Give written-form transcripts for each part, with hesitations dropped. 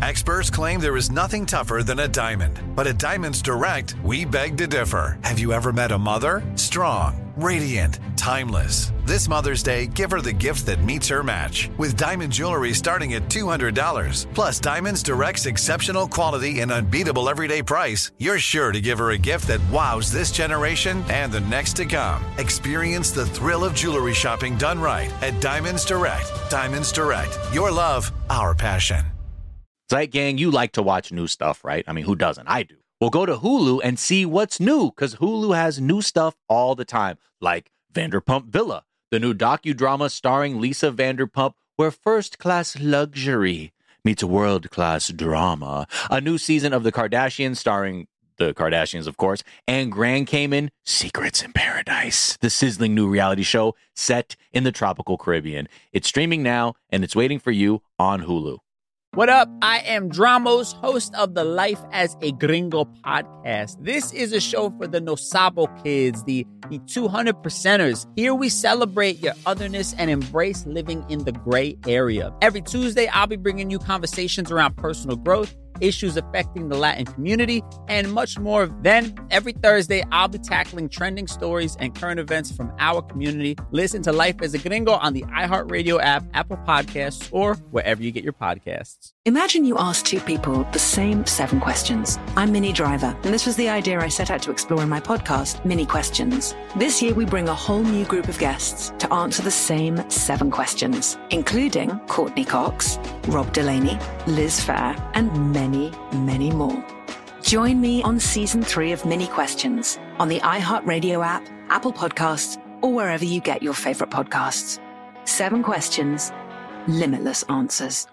Experts claim there is nothing tougher than a diamond. But at Diamonds Direct, we beg to differ. Have you ever met a mother? Strong, radiant, timeless. This Mother's Day, give her the gift that meets her match. With diamond jewelry starting at $200. Plus, Diamonds Direct's exceptional quality and unbeatable everyday price, you're sure to give her a gift that wows this generation and the next to come. Experience the thrill of jewelry shopping done right at Diamonds Direct. Diamonds Direct. Your love, our passion. Zeit Gang, you like to watch new stuff, right? I mean, who doesn't? I do. Well, go to Hulu and see what's new, because Hulu has new stuff all the time, like Vanderpump Villa, the new docudrama starring Lisa Vanderpump, where first-class luxury meets world-class drama. A new season of The Kardashians starring the Kardashians, of course, and Grand Cayman, Secrets in Paradise, the sizzling new reality show set in the tropical Caribbean. It's streaming now, and it's waiting for you on Hulu. What up? I am Dramos, host of the Life as a Gringo podcast. This is a show for the No Sabo kids, the 200%ers. Here we celebrate your otherness and embrace living in the gray area. Every Tuesday, I'll be bringing you conversations around personal growth, issues affecting the Latin community, and much more. Then, every Thursday, I'll be tackling trending stories and current events from our community. Listen to Life as a Gringo on the iHeartRadio app, Apple Podcasts, or wherever you get your podcasts. Imagine you ask two people the same 7 questions. I'm Minnie Driver, and this was the idea I set out to explore in my podcast, Minnie Questions. This year, we bring a whole new group of guests to answer the same 7 questions, including Courtney Cox, Rob Delaney, Liz Phair, and many, many more. Join me on Season 3 of Minnie Questions on the iHeartRadio app, Apple Podcasts, or wherever you get your favorite podcasts. 7 questions, limitless answers.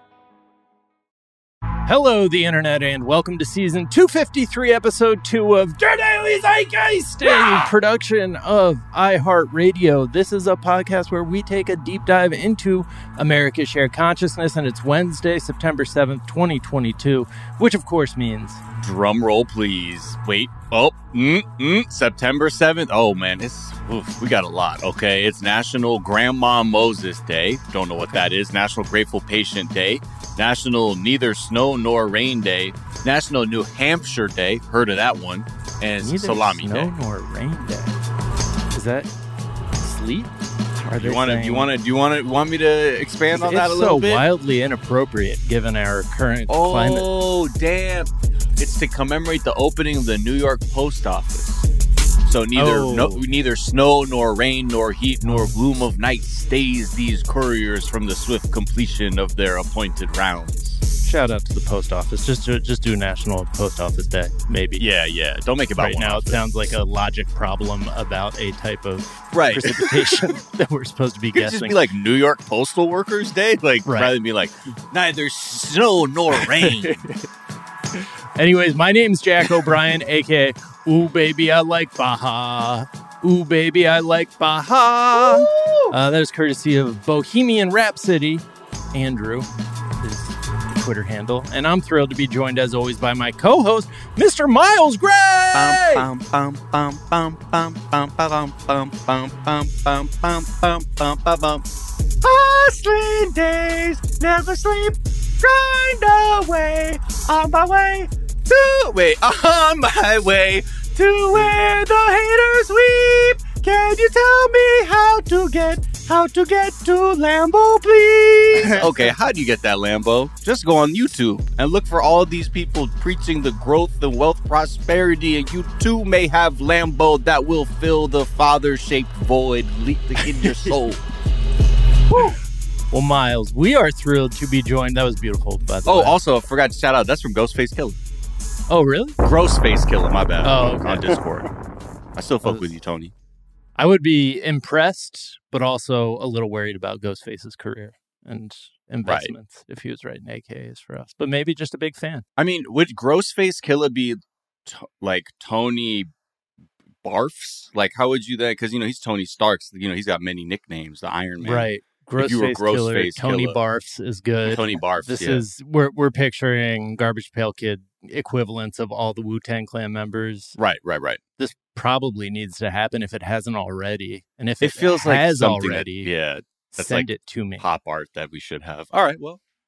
Hello, the internet, and welcome to season 253, episode 2 of Der Daily Zeitgeist, a production of iHeartRadio. This is a podcast where we take a deep dive into America's shared consciousness, and it's Wednesday, September 7th, 2022, which of course means... Drum roll, please. Wait. Oh, September 7th. Oh, man, we got a lot, okay? It's National Grandma Moses Day. Don't know what that is. National Grateful Patient Day. National Neither Snow Nor Rain Day. National New Hampshire Day. Heard of that one. And it's Salami Day. Neither snow nor rain day. Is that sleep? Do you want me to expand on that a little bit? It's so wildly inappropriate given our current climate. Oh, damn. It's to commemorate the opening of the New York post office. So neither snow nor rain nor heat nor gloom of night stays these couriers from the swift completion of their appointed rounds. Shout out to the post office. Just do National Post Office Day, maybe. Yeah. Don't make it about right one now. office. It sounds like a logic problem about a type of precipitation that we're supposed to be Could guessing. Just be like New York Postal Workers Day, rather than be like neither snow nor rain. Anyways, my name's Jack O'Brien, aka Ooh Baby I Like Baja. Ooh Baby I Like Baja. That is courtesy of Bohemian Rhapsody. Andrew is the Twitter handle, and I'm thrilled to be joined as always by my co-host, Mr. Miles Gray. Hustling days, never sleep, grind away on my way to where the haters weep. Can you tell me how to get to Lambo, please? Okay, how do you get that Lambo? Just go on YouTube and look for all of these people preaching the growth and wealth prosperity, and you too may have Lambo that will fill the father-shaped void in your soul. Woo. Well, Miles, we are thrilled to be joined. That was beautiful, by the way. Oh, also, I forgot to shout out. That's from Ghostface Killah. Oh, really? Grossface Killah, my bad. Oh, okay. On Discord. I still fuck with you, Tony. I would be impressed, but also a little worried about Ghostface's career and investments if he was writing AKAs for us. But maybe just a big fan. I mean, would Grossface Killah be like Tony Barfs? Like, how would you that? Because, he's Tony Stark's. He's got many nicknames, the Iron Man. Right. Grossface Killer, Tony Barfs is good. Tony Barfs, This is, we're picturing Garbage Pail Kid equivalents of all the Wu-Tang Clan members. Right. This probably needs to happen if it hasn't already. And if it feels like has something already, that's send like it to me. Pop art that we should have. All right, well,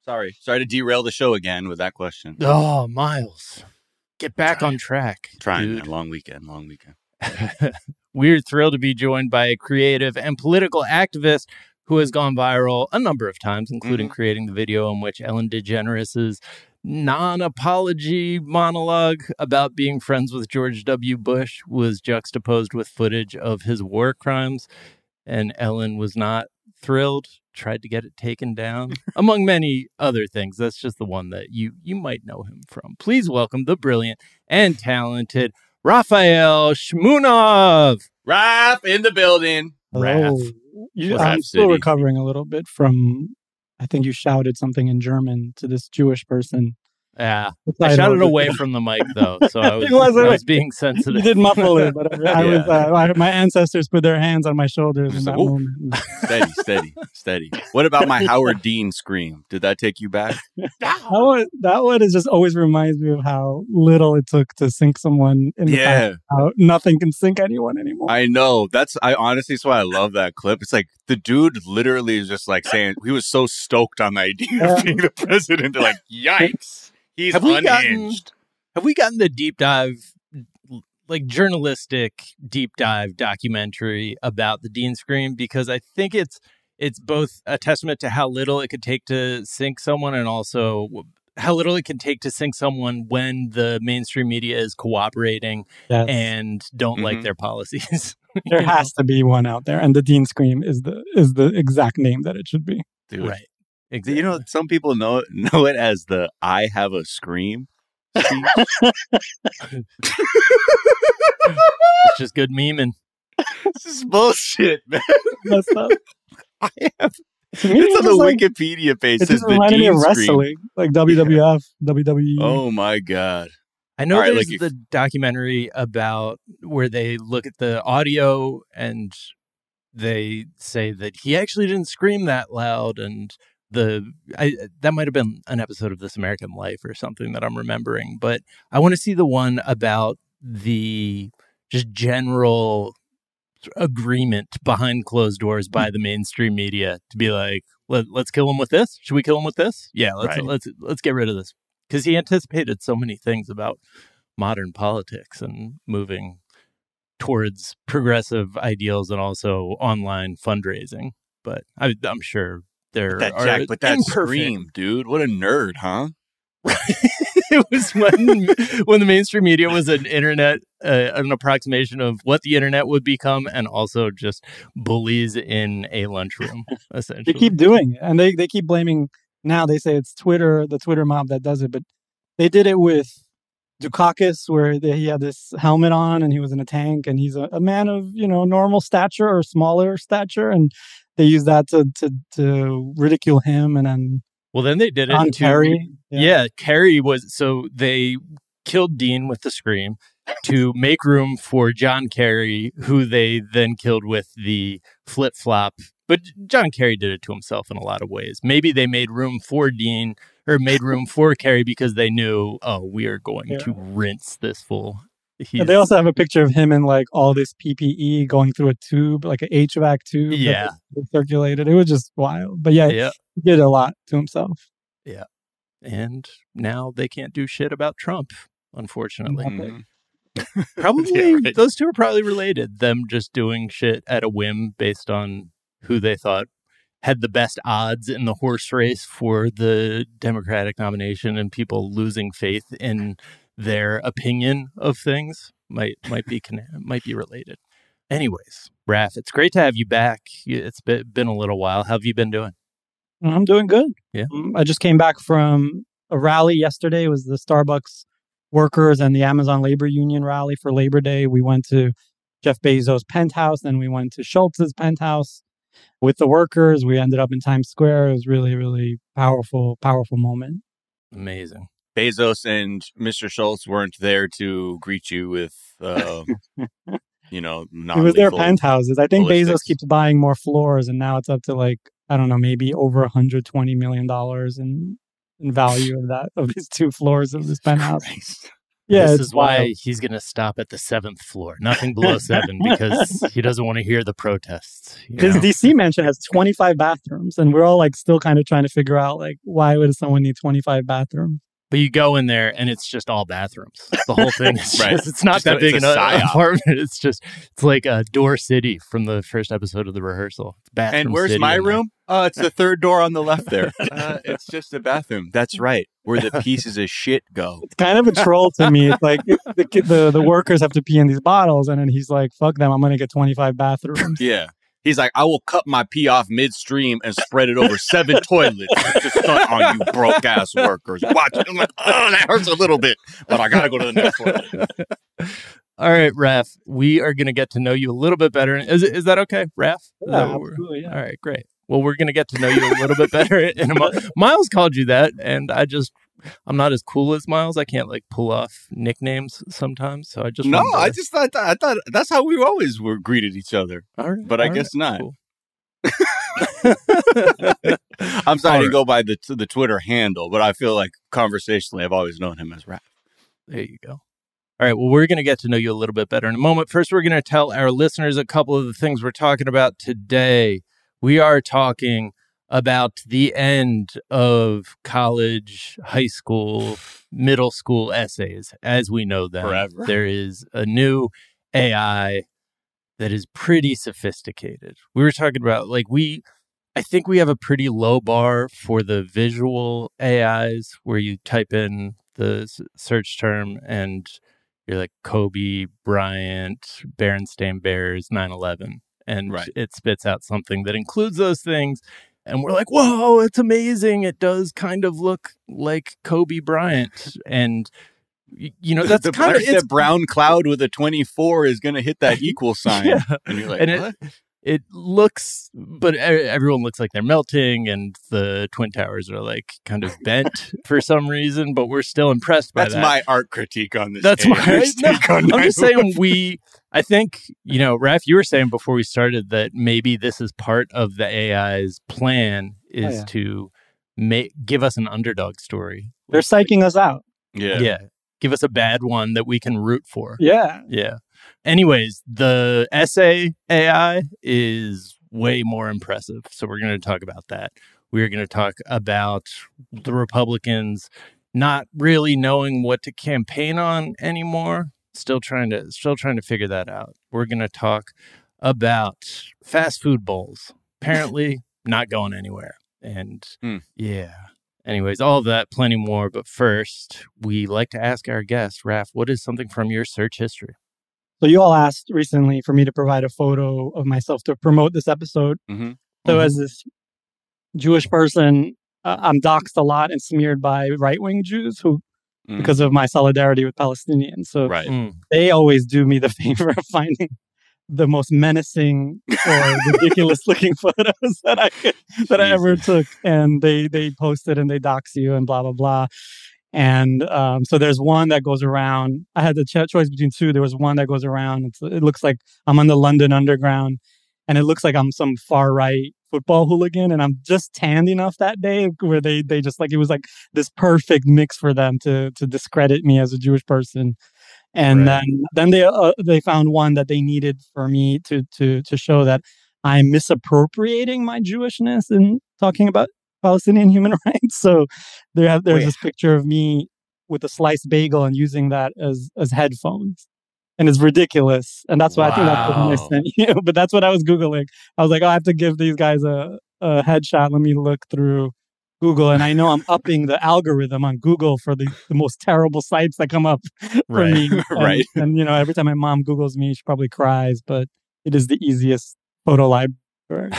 Sorry to derail the show again with that question. Oh, Miles, get back on track. Trying, dude. man. Long weekend. We're thrilled to be joined by a creative and political activist who has gone viral a number of times, including creating the video in which Ellen DeGeneres' non-apology monologue about being friends with George W. Bush was juxtaposed with footage of his war crimes. And Ellen was not thrilled, tried to get it taken down, among many other things. That's just the one that you might know him from. Please welcome the brilliant and talented Raphael Shmunov. Raph in the building. Raph. I'm still recovering a little bit from, I think you shouted something in German to this Jewish person. Yeah. I shouted away from the mic, though, so I was being sensitive. You did muffle it, but my ancestors put their hands on my shoulders in that moment. Steady. What about my Howard Dean scream? Did that take you back? That one is just always reminds me of how little it took to sink someone in the past. How nothing can sink anyone anymore. I know. I honestly, that's why I love that clip. It's like the dude literally is just like saying he was so stoked on the idea of being the president. They're like, yikes. He's unhinged. Have we gotten the deep dive, like journalistic deep dive documentary about the Dean Scream? Because I think it's both a testament to how little it could take to sink someone and also how little it can take to sink someone when the mainstream media is cooperating and don't like their policies. There has to be one out there. And the Dean Scream is the exact name that it should be. Dude. Right. Exactly. You know, some people know it as the "I have a scream." It's just good memeing. This is bullshit, man. That's not. It's on the Wikipedia page. It just reminded me of wrestling, like WWF, WWE. Oh my god! I know there's the documentary about where they look at the audio and they say that he actually didn't scream that loud, and that might have been an episode of This American Life or something that I'm remembering, but I want to see the one about the just general agreement behind closed doors by the mainstream media to be like, let's kill him with this. Should we kill him with this? Yeah, let's get rid of this, because he anticipated so many things about modern politics and moving towards progressive ideals and also online fundraising. But I'm sure. But that scream, dude, what a nerd, huh? It was when the mainstream media was an approximation of what the internet would become, and also just bullies in a lunchroom, essentially. They keep doing it, and they keep blaming. Now they say it's Twitter, the Twitter mob that does it, but they did it with Dukakis, where he had this helmet on and he was in a tank, and he's a man of normal stature or smaller stature, and they use that to ridicule him. And then they did it on Kerry. Yeah, Kerry was, so they killed Dean with the scream to make room for John Kerry, who they then killed with the flip-flop. But John Kerry did it to himself in a lot of ways. Maybe they made room for Dean or made room for Kerry because they knew, we are going to rinse this fool. They also have a picture of him in like all this PPE going through a tube, like an HVAC tube. Yeah. That circulated. It was just wild. But he did a lot to himself. Yeah. And now they can't do shit about Trump, unfortunately. Mm-hmm. Probably, those two are probably related. Them just doing shit at a whim based on who they thought had the best odds in the horse race for the Democratic nomination, and people losing faith in their opinion of things might be related. Anyways, Raph, it's great to have you back. It's been a little while. How have you been doing? I'm doing good. Yeah. I just came back from a rally yesterday. It was the Starbucks workers and the Amazon Labor Union rally for Labor Day. We went to Jeff Bezos' penthouse, then we went to Schultz's penthouse with the workers. We ended up in Times Square. It was really, really powerful moment. Amazing. Bezos and Mr. Schultz weren't there to greet you with, It was their penthouses. I think Bezos keeps buying more floors, and now it's up to maybe over $120 million in value of his 2 floors of this penthouse. Yeah, this it's is why wild. he's going to stop at the 7th floor, nothing below 7, because he doesn't want to hear the protests. His DC mansion has 25 bathrooms, and we're all like still kind of trying to figure out like why would someone need 25 bathrooms? But you go in there and it's just all bathrooms. The whole thing is Right. just, it's not Just that a- big it's an a psyop. apartment. It's like Door City from the first episode of The Rehearsal. It's bathroom And where's city my in there. room? Oh, it's the third door on the left there. It's just a bathroom. That's right. Where the pieces of shit go. It's kind of a troll to me. It's like the workers have to pee in these bottles, and then he's like, "Fuck them! I'm gonna get 25 bathrooms." Yeah. He's like, I will cut my pee off midstream and spread it over 7 toilets to stunt on you broke ass workers. Watch it. I'm like, oh, that hurts a little bit, but I gotta go to the next one. All right, Raph, we are going to get to know you a little bit better. Is that okay, Raph? Is Yeah, that what we're- absolutely, yeah. All right, great. Well, we're going to get to know you a little bit better in a moment. Miles called you that, and I'm not as cool as Miles. I can't like pull off nicknames sometimes, so I just No, wanted to- I just thought that's how we always were greeted each other. All right, But I all guess not. cool. I'm sorry All to go by the Twitter handle, but I feel like conversationally I've always known him as Raph. There you go. All right. Well, we're going to get to know you a little bit better in a moment. First, we're going to tell our listeners a couple of the things we're talking about today. We are talking about the end of college, high school, middle school essays as we know them. Forever. There is a new AI that is pretty sophisticated. We were talking about I think we have a pretty low bar for the visual AIs where you type in the search term and you're like Kobe Bryant, Berenstain Bears, 9/11, and Right. it spits out something that includes those things. And we're like, whoa, it's amazing. It does kind of look like Kobe Bryant. And, that's the kind of, that brown cloud with a 24 is going to hit that equal sign. Yeah. And you're like, And what? it looks, but everyone looks like they're melting, and the Twin Towers are like kind of bent for some reason, but we're still impressed by That's that. my art critique on this. That's game. my. Your take on I'm just 9/11. saying I think, Raph, you were saying before we started that maybe this is part of the AI's plan is yeah. to give us an underdog story. They're psyching us out. Yeah. Give us a bad one that we can root for. Yeah. Yeah. Anyways, the essay AI is way more impressive. So we're going to talk about that. We're going to talk about the Republicans not really knowing what to campaign on anymore. Still trying to figure that out. We're going to talk about fast food bowls. Apparently not going anywhere. And yeah. Anyways, all of that, plenty more. But first, we like to ask our guest, Raph, what is something from your search history? So you all asked recently for me to provide a photo of myself to promote this episode. Mhm. So as this Jewish person, I'm doxxed a lot and smeared by right-wing Jews who, because of my solidarity with Palestinians. So Right. they always do me the favor of finding the most menacing or ridiculous looking photos that I ever took, and they post it and they dox you and blah blah blah. And so there's one that goes around. I had the choice between two. There was one that goes around. It looks like I'm on the London Underground, and it looks like I'm some far right football hooligan, and I'm just tanned enough that day where they just like, it was like this perfect mix for them to discredit me as a Jewish person. And then they found one that they needed for me to show that I'm misappropriating my Jewishness and talking about Palestinian human rights. So there's this picture of me with a sliced bagel and using that as headphones. And it's ridiculous. And that's why I think that's what I sent you. But that's what I was Googling. I was like, I have to give these guys a headshot. Let me look through Google. And I know I'm upping the algorithm on Google for the most terrible sites that come up for me. Right. And, every time my mom Googles me, she probably cries. But it is the easiest photo library.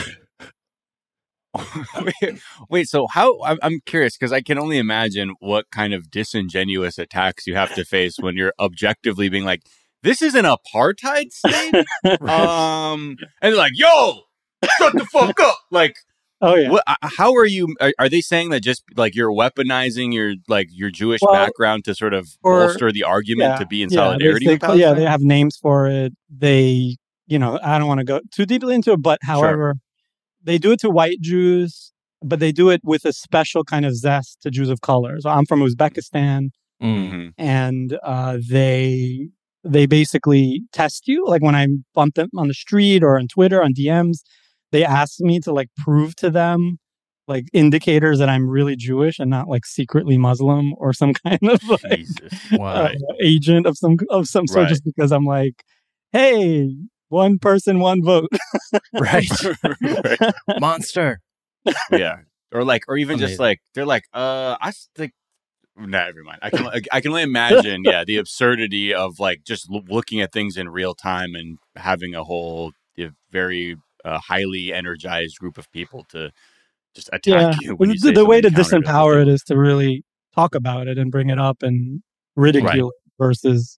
Wait, so I'm curious because I can only imagine what kind of disingenuous attacks you have to face when you're objectively being like, this is an apartheid state? And they're like, yo, shut the fuck up. Like, oh yeah. How are you? Are they saying that just like you're weaponizing your Jewish background to sort of bolster the argument to be in solidarity with Palestine? Yeah, they have names for it. They, I don't want to go too deeply into it, but however, they do it to white Jews, but they do it with a special kind of zest to Jews of color. So I'm from Uzbekistan. Mm-hmm. and they basically test you. Like when I bump them on the street or on Twitter on DMs, they ask me to like prove to them like indicators that I'm really Jewish and not like secretly Muslim or some kind of like, Wow. agent of some sort, Right. just because I'm like, hey, one person, one vote. Right. Right. Monster. Yeah. Or even just Amazing. like, they're like, I think, nah, never mind. I can only imagine, the absurdity of like just looking at things in real time and having a whole very highly energized group of people to just attack you when you say the way to something counter disempower what it they is to really talk about it and bring it up and ridicule it versus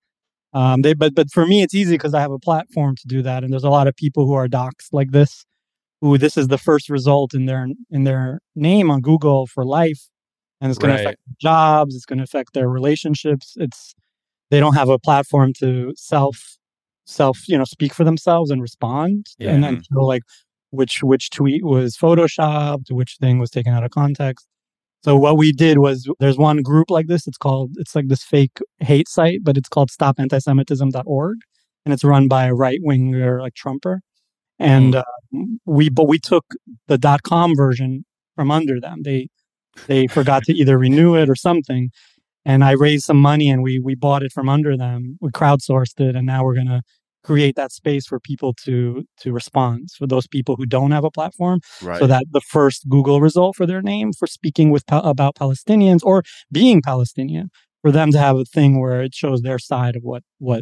but for me it's easy because I have a platform to do that, and there's a lot of people who are doxxed like this, who this is the first result in their name on Google for life, and it's going to affect their jobs, it's going to affect their relationships. They don't have a platform to self speak for themselves and respond, and then feel like which tweet was photoshopped, which thing was taken out of context. So what we did was, there's one group like this. It's like this fake hate site, but it's called stopantisemitism.org, and it's run by a right winger like Trumper. And we took the .com version from under them. They forgot to either renew it or something, and I raised some money and we bought it from under them. We crowdsourced it, and now we're gonna create that space for people to respond, for those people who don't have a platform, so that the first Google result for their name for speaking about Palestinians or being Palestinian, for them to have a thing where it shows their side of what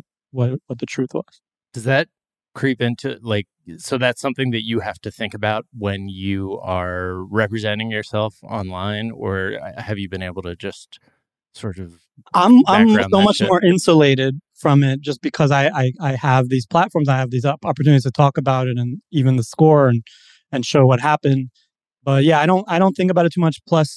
the truth was. Does that creep into so that's something that you have to think about when you are representing yourself online, or have you been able to just sort of I'm so much more insulated from it just because I have these platforms, I have these opportunities to talk about it, and even the score and show what happened. But yeah, I don't think about it too much. Plus,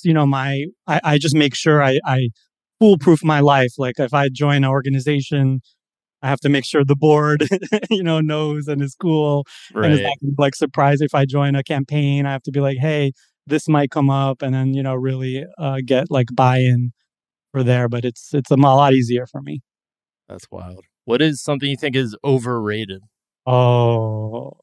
I just make sure I foolproof my life. Like if I join an organization, I have to make sure the board, knows and is cool. Right. And is not like surprised if I join a campaign. I have to be like, hey, this might come up, and then really get like buy-in for there. But it's a lot easier for me. That's wild. What is something you think is overrated? Oh.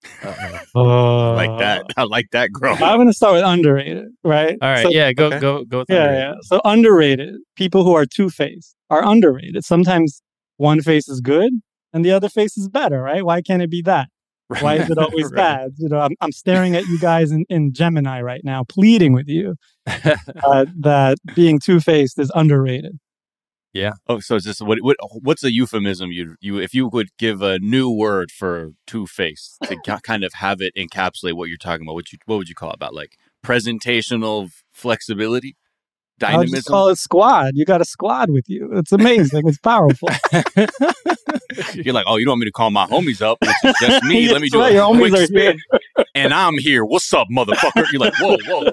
I like that, girl. I'm going to start with underrated, right? All right. So, go with underrated. Yeah. So underrated, people who are two-faced are underrated. Sometimes one face is good and the other face is better, right? Why can't it be that? Why is it always bad? I'm staring at you guys in Gemini right now, pleading with you that being two-faced is underrated. Yeah. Oh, so it's just what's a euphemism you if you would give a new word for two-faced to kind of have it encapsulate what you're talking about? What would you call it? About like presentational flexibility, dynamism? I'll just call it squad. You got a squad with you. It's amazing. It's powerful. You're like, oh, you don't want me to call my homies up, which is just me. Let me do right, a quick homies are spin, and I'm here. What's up, motherfucker? You're like,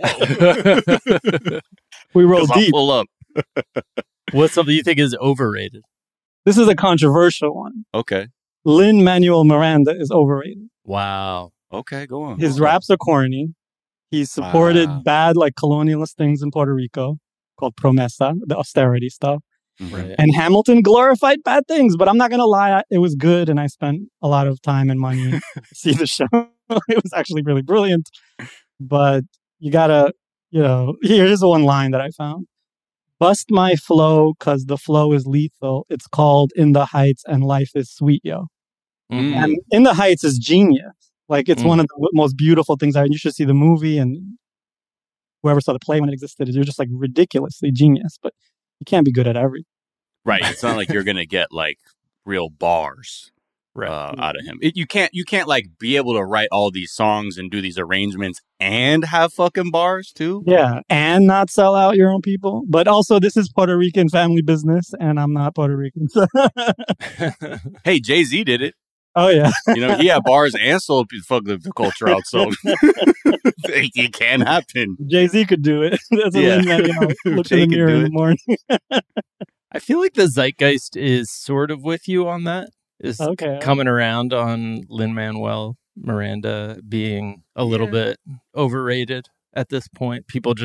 whoa. We roll deep. Pull up. What's something you think is overrated? This is a controversial one. Okay. Lin-Manuel Miranda is overrated. Wow. Okay, go on. His raps are corny. He supported bad like colonialist things in Puerto Rico called Promesa, the austerity stuff. Right. And Hamilton glorified bad things, but I'm not going to lie, it was good, and I spent a lot of time and money to see the show. It was actually really brilliant. But you gotta, here's one line that I found. Bust my flow, cause the flow is lethal. It's called In the Heights and Life is Sweet, yo. Mm. And In the Heights is genius. Like, it's one of the most beautiful things. You should see the movie, and whoever saw the play when it existed, you're just like ridiculously genius, but you can't be good at everything. Right. It's not like you're going to get like real bars out of him. You can't like be able to write all these songs and do these arrangements and have fucking bars too. Yeah. And not sell out your own people. But also, this is Puerto Rican family business, and I'm not Puerto Rican. Hey, Jay-Z did it. Oh, yeah. He had bars and sold the culture out. So it can happen. Jay-Z could do it. That's a look in the mirror in the morning. I feel like the zeitgeist is sort of with you on that. Is coming around on Lin-Manuel Miranda being a little bit overrated at this point. People just,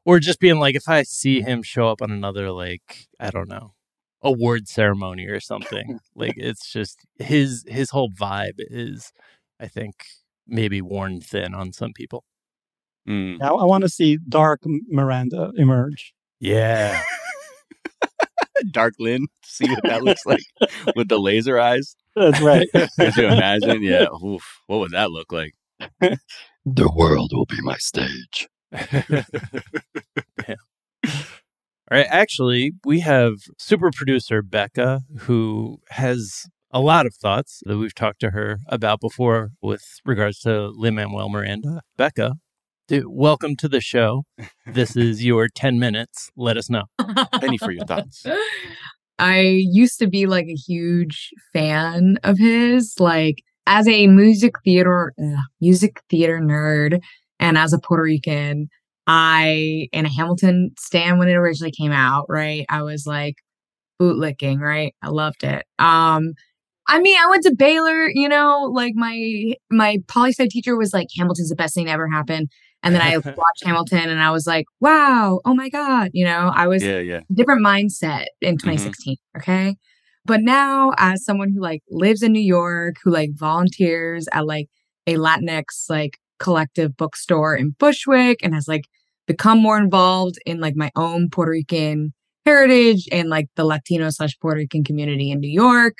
Or just being like, if I see him show up on another, like, I don't know, award ceremony or something, like, it's just his whole vibe is, I think, maybe worn thin on some people. Yeah, I want to see Dark Miranda emerge. Yeah. Dark Lynn, see what that looks like with the laser eyes. That's right. Could you imagine? Yeah. Oof. What would that look like? The world will be my stage. Yeah. All right. Actually, we have super producer Becca, who has a lot of thoughts that we've talked to her about before with regards to Lin-Manuel Miranda. Becca, dude, welcome to the show. This is your 10 minutes. Let us know. Penny for your thoughts. I used to be like a huge fan of his, like as a music theater nerd, and as a Puerto Rican, and a Hamilton stan when it originally came out, right? I was like bootlicking, right? I loved it. I mean, I went to Baylor, you know, like my poli-sci teacher was like, Hamilton's the best thing that ever happened. And then I watched Hamilton and I was like, wow, oh my God. You know, I was different mindset in 2016. Okay. But now as someone who like lives in New York, who like volunteers at like a Latinx like collective bookstore in Bushwick and has like become more involved in like my own Puerto Rican heritage and like the Latino/Puerto Rican community in New York,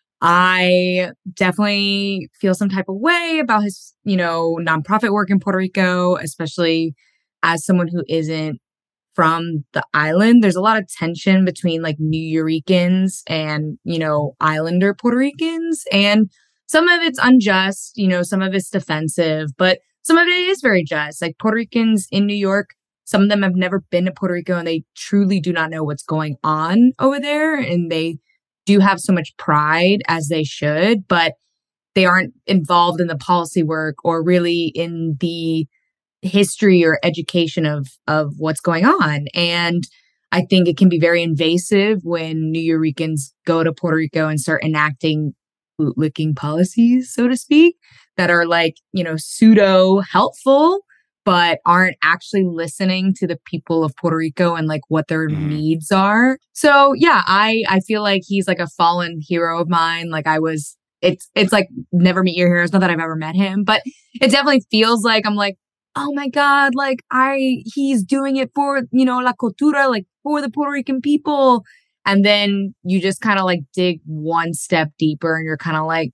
I definitely feel some type of way about his, you know, nonprofit work in Puerto Rico, especially as someone who isn't from the island. There's a lot of tension between like New Yorkers and, you know, Islander Puerto Ricans. And some of it's unjust, you know, some of it's defensive, but some of it is very just. Like Puerto Ricans in New York, some of them have never been to Puerto Rico and they truly do not know what's going on over there. And they do have so much pride as they should, but they aren't involved in the policy work or really in the history or education of what's going on. And I think it can be very invasive when New Yorkers go to Puerto Rico and start enacting bootlicking policies, so to speak, that are like, you know, pseudo helpful, but aren't actually listening to the people of Puerto Rico and like what their needs are. So yeah, I feel like he's like a fallen hero of mine. Like it's like never meet your heroes. Not that I've ever met him, but it definitely feels like I'm like, oh my God, like he's doing it for, you know, la cultura, like for the Puerto Rican people. And then you just kind of like dig one step deeper and you're kind of like,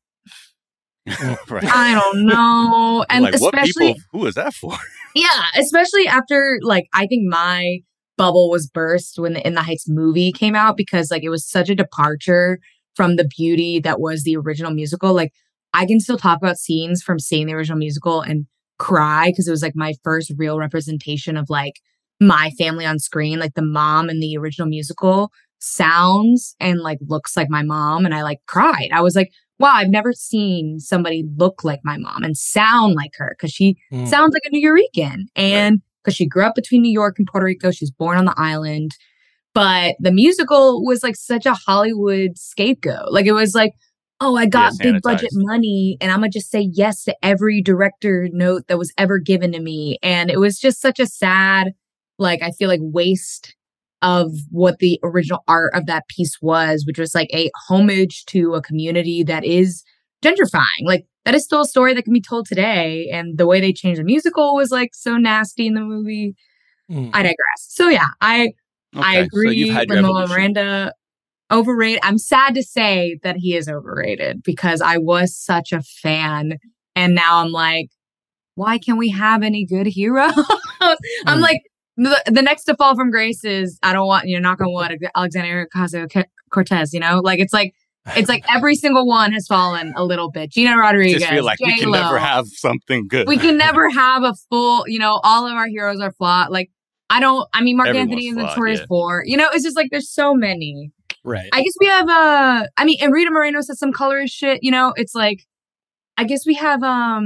right. I don't know. And like, especially, what people, who is that for? Yeah, especially after like, I think my bubble was burst when the In the Heights movie came out because like it was such a departure from the beauty that was the original musical. Like I can still talk about scenes from seeing the original musical and cry because it was like my first real representation of like my family on screen. Like the mom in the original musical sounds and like looks like my mom, and I like cried. I was like, wow, I've never seen somebody look like my mom and sound like her because she sounds like a New Yorican. And because she grew up between New York and Puerto Rico, she's born on the island. But the musical was like such a Hollywood scapegoat. Like it was like, oh, I got big budget money and I'm going to just say yes to every director note that was ever given to me. And it was just such a sad, like, I feel like waste of what the original art of that piece was, which was like a homage to a community that is gentrifying. Like that is still a story that can be told today. And the way they changed the musical was like so nasty in the movie. I digress. So yeah, I agree. So Lin-Manuel Miranda, overrated. I'm sad to say that he is overrated because I was such a fan. And now I'm like, why can't we have any good heroes? I'm like, the next to fall from grace is, I don't want, you know, knock on wood, Alexandria Ocasio-Cortez, you know? Like, it's like every single one has fallen a little bit. Gina Rodriguez, just feel like J-Lo. We can never have something good. We can never have a full, you know, all of our heroes are flawed. Like, Mark Everyone's Anthony is notorious for, you know, it's just like, there's so many. Right. I guess we have, and Rita Moreno says some colorist shit, you know, it's like, I guess we have,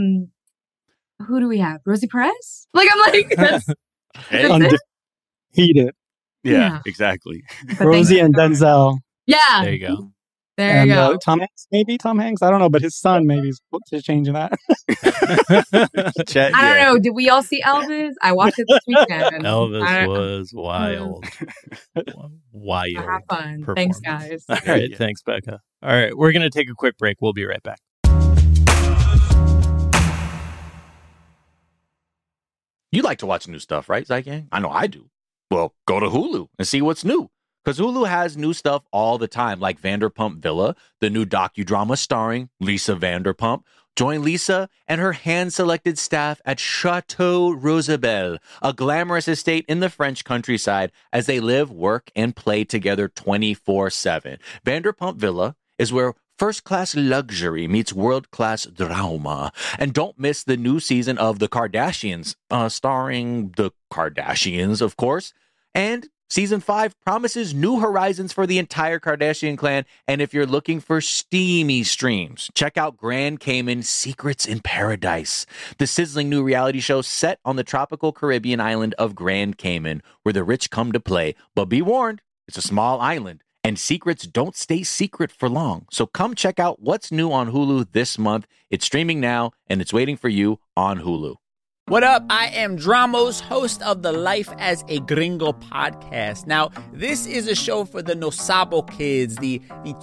who do we have? Rosie Perez? Like, I'm like, that's undefeated. Yeah, exactly. Rosie and Denzel. Yeah. There you go. There you go. Tom Hanks. I don't know, but his son maybe is changing that. I don't know. Did we all see Elvis? I watched it this weekend. Elvis was wild. Wild. Have fun. Thanks, guys. All right. Thanks, Becca. All right. We're going to take a quick break. We'll be right back. You like to watch new stuff, right, Zygang? I know I do. Well, go to Hulu and see what's new. Because Hulu has new stuff all the time, like Vanderpump Villa, the new docudrama starring Lisa Vanderpump. Join Lisa and her hand-selected staff at Chateau Rosabelle, a glamorous estate in the French countryside, as they live, work, and play together 24/7. Vanderpump Villa is where first-class luxury meets world-class drama. And don't miss the new season of The Kardashians, starring the Kardashians, of course. And Season 5 promises new horizons for the entire Kardashian clan. And if you're looking for steamy streams, check out Grand Cayman Secrets in Paradise, the sizzling new reality show set on the tropical Caribbean island of Grand Cayman, where the rich come to play. But be warned, it's a small island, and secrets don't stay secret for long. So come check out what's new on Hulu this month. It's streaming now, and it's waiting for you on Hulu. What up? I am Dramos, host of the Life as a Gringo podcast. Now, this is a show for the Nosabo kids, the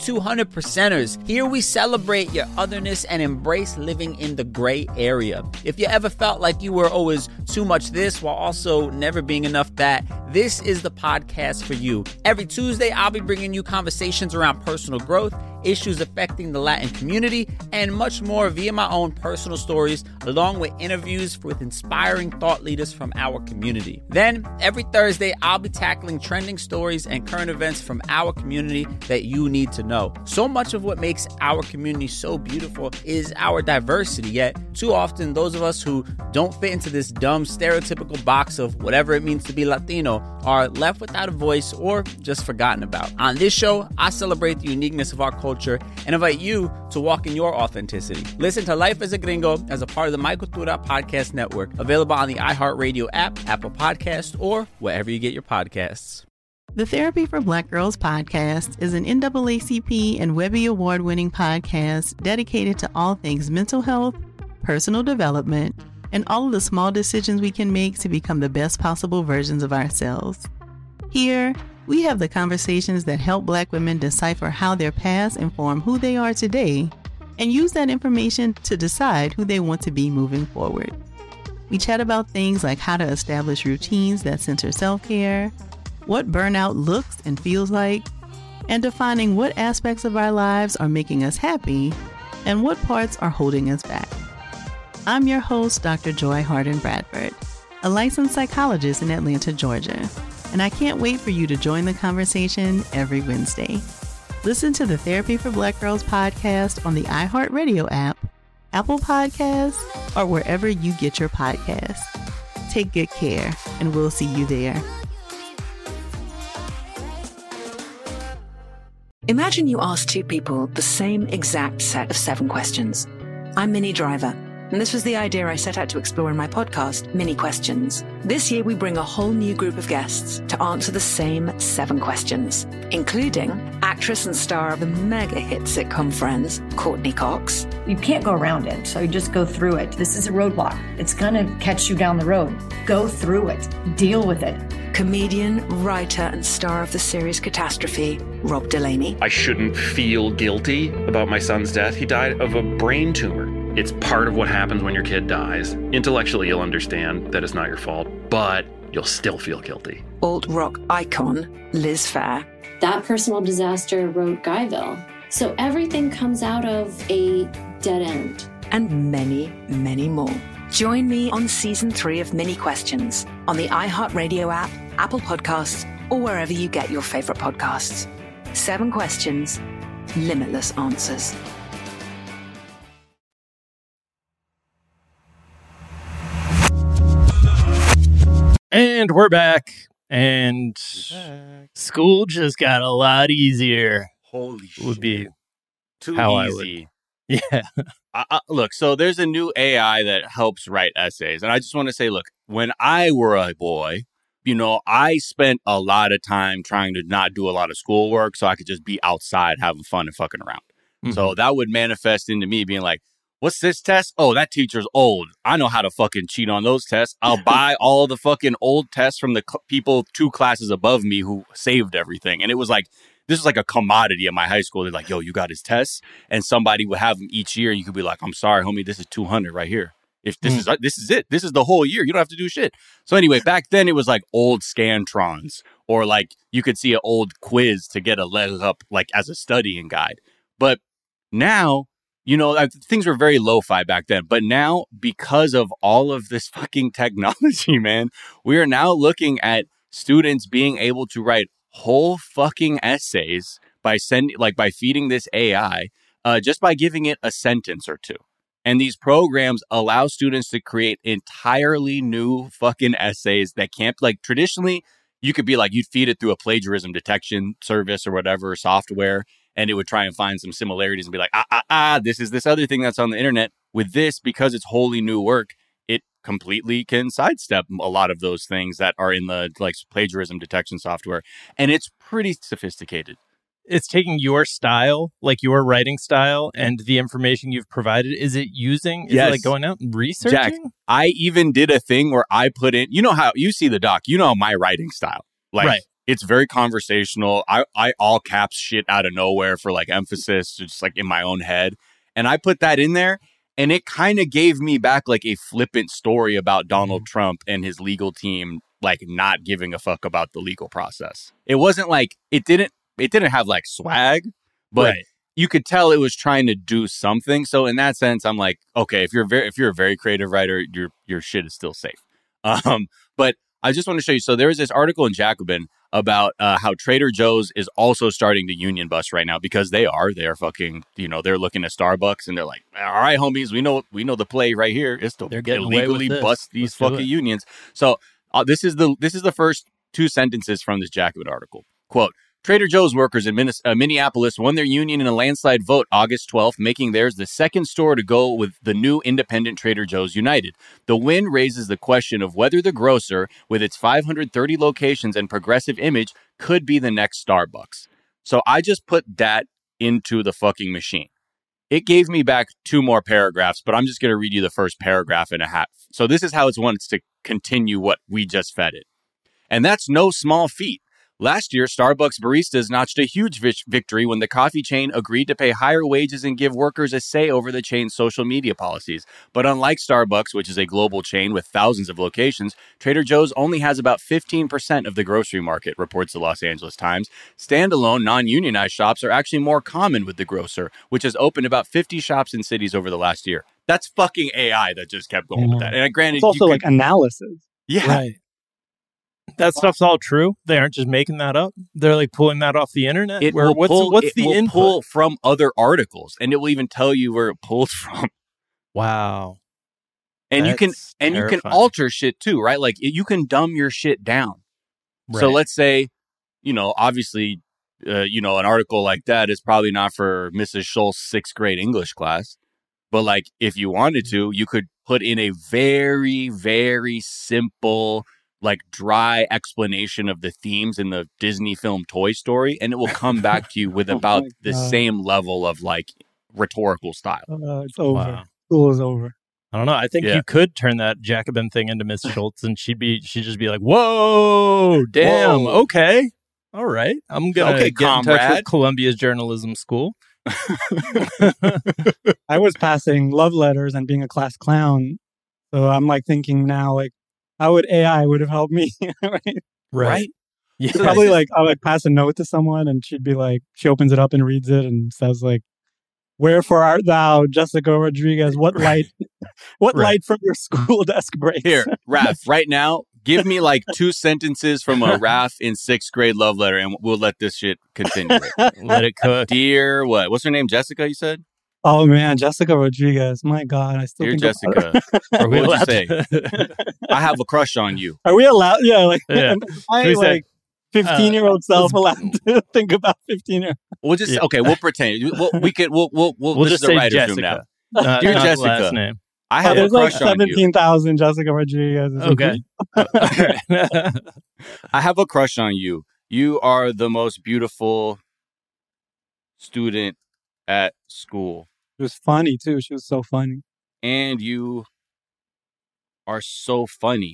200%ers. Here we celebrate your otherness and embrace living in the gray area. If you ever felt like you were always too much this while also never being enough that, this is the podcast for you. Every Tuesday, I'll be bringing you conversations around personal growth, issues affecting the Latin community, and much more via my own personal stories, along with interviews with inspiring thought leaders from our community. Then, every Thursday, I'll be tackling trending stories and current events from our community that you need to know. So much of what makes our community so beautiful is our diversity, yet too often those of us who don't fit into this dumb stereotypical box of whatever it means to be Latino are left without a voice or just forgotten about. On this show, I celebrate the uniqueness of our culture and invite you to walk in your authenticity. Listen to Life as a Gringo as a part of the My Cultura Podcast Network, available on the iHeartRadio app, Apple Podcasts, or wherever you get your podcasts. The Therapy for Black Girls podcast is an NAACP and Webby Award-winning podcast dedicated to all things mental health, personal development, and all of the small decisions we can make to become the best possible versions of ourselves. Here, we have the conversations that help Black women decipher how their past inform who they are today and use that information to decide who they want to be moving forward. We chat about things like how to establish routines that center self-care, what burnout looks and feels like, and defining what aspects of our lives are making us happy and what parts are holding us back. I'm your host, Dr. Joy Harden Bradford, a licensed psychologist in Atlanta, Georgia, and I can't wait for you to join the conversation every Wednesday. Listen to the Therapy for Black Girls podcast on the iHeartRadio app, Apple Podcasts, or wherever you get your podcasts. Take good care, and we'll see you there. Imagine you ask two people the same exact set of 7 questions. I'm Minnie Driver, and this was the idea I set out to explore in my podcast, Mini Questions. This year, we bring a whole new group of guests to answer the same 7 questions, including actress and star of the mega hit sitcom Friends, Courtney Cox. You can't go around it, so you just go through it. This is a roadblock. It's going to catch you down the road. Go through it. Deal with it. Comedian, writer, and star of the series Catastrophe, Rob Delaney. I shouldn't feel guilty about my son's death. He died of a brain tumor. It's part of what happens when your kid dies. Intellectually, you'll understand that it's not your fault, but you'll still feel guilty. Alt-rock icon, Liz Phair. That personal disaster wrote Guyville. So everything comes out of a dead end. And many, many more. Join me on Season 3 of Mini Questions on the iHeartRadio app, Apple Podcasts, or wherever you get your favorite podcasts. 7 questions, limitless answers. And we're back. And school just got a lot easier. Holy shit. Would be too how easy. Yeah. Look, so there's a new AI that helps write essays. And I just want to say, look, when I were a boy, I spent a lot of time trying to not do a lot of schoolwork so I could just be outside having fun and fucking around. Mm-hmm. So that would manifest into me being like, what's this test? Oh, that teacher's old. I know how to fucking cheat on those tests. I'll buy all the fucking old tests from the people 2 classes above me who saved everything. And it was like, this is like a commodity at my high school. They're like, yo, you got his tests? And somebody would have them each year. And you could be like, I'm sorry, homie, this is 200 right here. If this is it, this is the whole year. You don't have to do shit. So anyway, back then it was like old Scantrons, or like you could see an old quiz to get a leg up like as a studying guide. But now, things were very lo-fi back then. But now, because of all of this fucking technology, man, we are now looking at students being able to write whole fucking essays by feeding this AI, just by giving it a sentence or two. And these programs allow students to create entirely new fucking essays that can't, like, traditionally, you could be like, you'd feed it through a plagiarism detection service or whatever software, and it would try and find some similarities and be like, this is this other thing that's on the internet. With this, because it's wholly new work, it completely can sidestep a lot of those things that are in the like plagiarism detection software. And it's pretty sophisticated. It's taking your style, like your writing style, and the information you've provided. Is it using? Is it like going out and researching? Jack, I even did a thing where I put in, how you see the doc, my writing style. Like, right. It's very conversational. I all caps shit out of nowhere for like emphasis, just like in my own head. And I put that in there, and it kind of gave me back like a flippant story about Donald Trump and his legal team, like not giving a fuck about the legal process. It wasn't like, it didn't have like swag, but you could tell it was trying to do something. So in that sense, I'm like, okay, if you're a very creative writer, your shit is still safe. But I just want to show you. So there was this article in Jacobin about how Trader Joe's is also starting to union bust right now, because they are fucking, they're looking at Starbucks and they're like, all right, homies, we know the play right here is to illegally bust these fucking unions. So this is the first 2 sentences from this Jacobin article. Quote, Trader Joe's workers in Minneapolis won their union in a landslide vote August 12th, making theirs the second store to go with the new independent Trader Joe's United. The win raises the question of whether the grocer, with its 530 locations and progressive image, could be the next Starbucks. So I just put that into the fucking machine. It gave me back 2 more paragraphs, but I'm just going to read you the first paragraph and a half. So this is how it wants to continue what we just fed it. And that's no small feat. Last year, Starbucks baristas notched a huge victory when the coffee chain agreed to pay higher wages and give workers a say over the chain's social media policies. But unlike Starbucks, which is a global chain with thousands of locations, Trader Joe's only has about 15% of the grocery market, reports the Los Angeles Times. Standalone, non-unionized shops are actually more common with the grocer, which has opened about 50 shops in cities over the last year. That's fucking AI that just kept going with that. And granted, it's also like analysis. Yeah. Right. That stuff's all true. They aren't just making that up. They're like pulling that off the internet. What's the input? Pull from other articles, and it will even tell you where it pulled from. Wow. And you can alter shit too, right? Like you can dumb your shit down. Right. So let's say, obviously, an article like that is probably not for Mrs. Schultz's 6th grade English class. But like, if you wanted to, you could put in a very, very simple, like dry explanation of the themes in the Disney film Toy Story, and it will come back to you with about the same level of like rhetorical style. It's over. Wow. School is over. I don't know. I think you could turn that Jacobin thing into Miss Schultz, and she'd just be like, "Whoa, damn, whoa. Okay, all right, I'm gonna get in touch with Columbia's journalism school." I was passing love letters and being a class clown, so I'm like thinking now, like, how would AI would have helped me? Right. Yeah. Probably like I'll like pass a note to someone, and she'd be like, she opens it up and reads it and says like, "Wherefore art thou, Jessica Rodriguez? What light, light from your school desk breaks?" Here, Raph, right now, give me like 2 sentences from a Raph in 6th grade love letter, and we'll let this shit continue. Let it cook. Dear, what's her name? Jessica, you said? Oh man, Jessica Rodriguez. My God, I still Dear think Jessica. What would you say? I have a crush on you. Are we allowed? Yeah, like yeah. I like 15-year-old self allowed to think about 15-year. We'll just we'll pretend. We'll just say Jessica. Dear Jessica. Last name. I have a there's like crush on you. 17,000 Jessica Rodriguez. Okay. I have a crush on you. You are the most beautiful student at school. She was funny too. She was so funny. And you are so funny.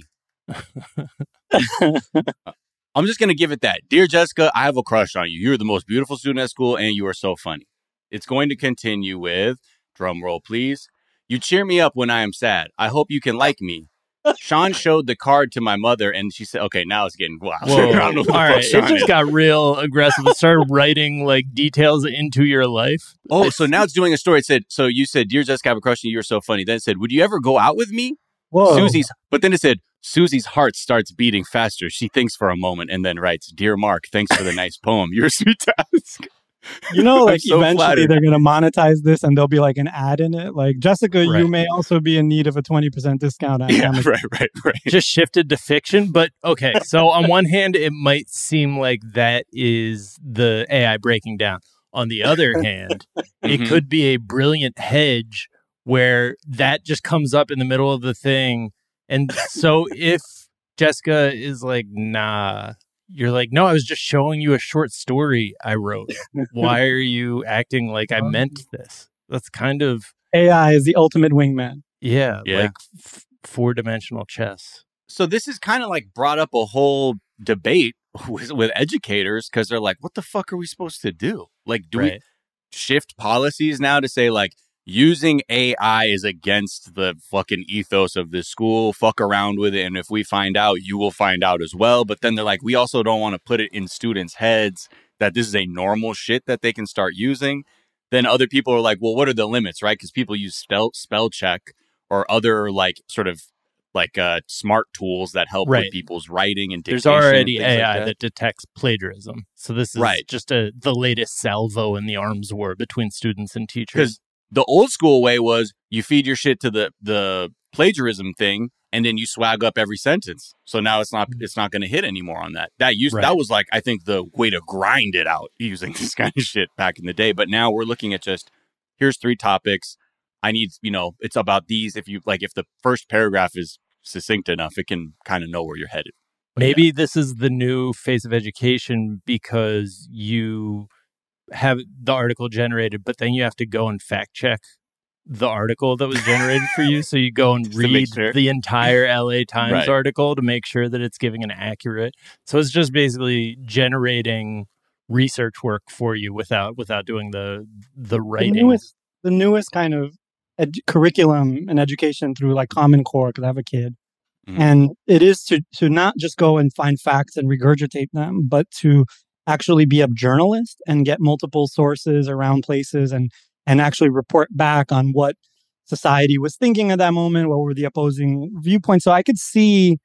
I'm just going to give it that. Dear Jessica, I have a crush on you. You're the most beautiful student at school, and you are so funny. It's going to continue with, drum roll please, you cheer me up when I am sad. I hope you can like me. Sean showed the card to my mother, and she said, okay, now it's getting wild. Whoa. All right. It just got real aggressive. It started writing like details into your life. Oh, so now it's doing a story. It said, so you said, Dear Jessica, I have a crush on you. You're so funny. Then it said, would you ever go out with me? Whoa. But then it said, Susie's heart starts beating faster. She thinks for a moment and then writes, Dear Mark, thanks for the nice poem. You're a sweet task. You know, like so eventually flattered. they're going to monetize this and there'll be like an ad in it. Like, Jessica, Right. you may also be in need of a 20% discount on Yeah, Amazon. right. Just shifted to fiction. But okay, so on one hand, it might seem like that is the AI breaking down. On the other hand, it could be a brilliant hedge where that just comes up in the middle of the thing. And so if Jessica is like, nah, you're like, no, I was just showing you a short story I wrote. Why are you acting like I meant this? That's kind of AI is the ultimate wingman. yeah. Like four-dimensional chess. So this is kind of like brought up a whole debate with educators because they're like, what the fuck are we supposed to do? Like, do we shift policies now to say like using AI is against the fucking ethos of this school, fuck around with it. And if we find out, you will find out as well. But then they're like, we also don't want to put it in students' heads that this is a normal shit that they can start using. Then other people are like, well, what are the limits, right? Because people use spell check or other like sort of like smart tools that help with people's writing and dictation. There's already and things AI like that detects plagiarism. So this is just the latest salvo in the arms war between students and teachers. Because the old school way was you feed your shit to the plagiarism thing and then you swag up every sentence. So now it's not going to hit anymore on that. That was like, I think the way to grind it out using this kind of shit back in the day. But now we're looking at just, here's 3 topics. I need, it's about these. If the first paragraph is succinct enough, it can kind of know where you're headed. But maybe this is the new face of education because you have the article generated, but then you have to go and fact check the article that was generated for you. So you go and read the entire LA Times article to make sure that it's giving an accurate. So it's just basically generating research work for you without doing the writing. The newest kind of curriculum and education through like Common Core, because I have a kid. And it is to not just go and find facts and regurgitate them, but to actually be a journalist and get multiple sources around places and actually report back on what society was thinking at that moment, what were the opposing viewpoints. So I could see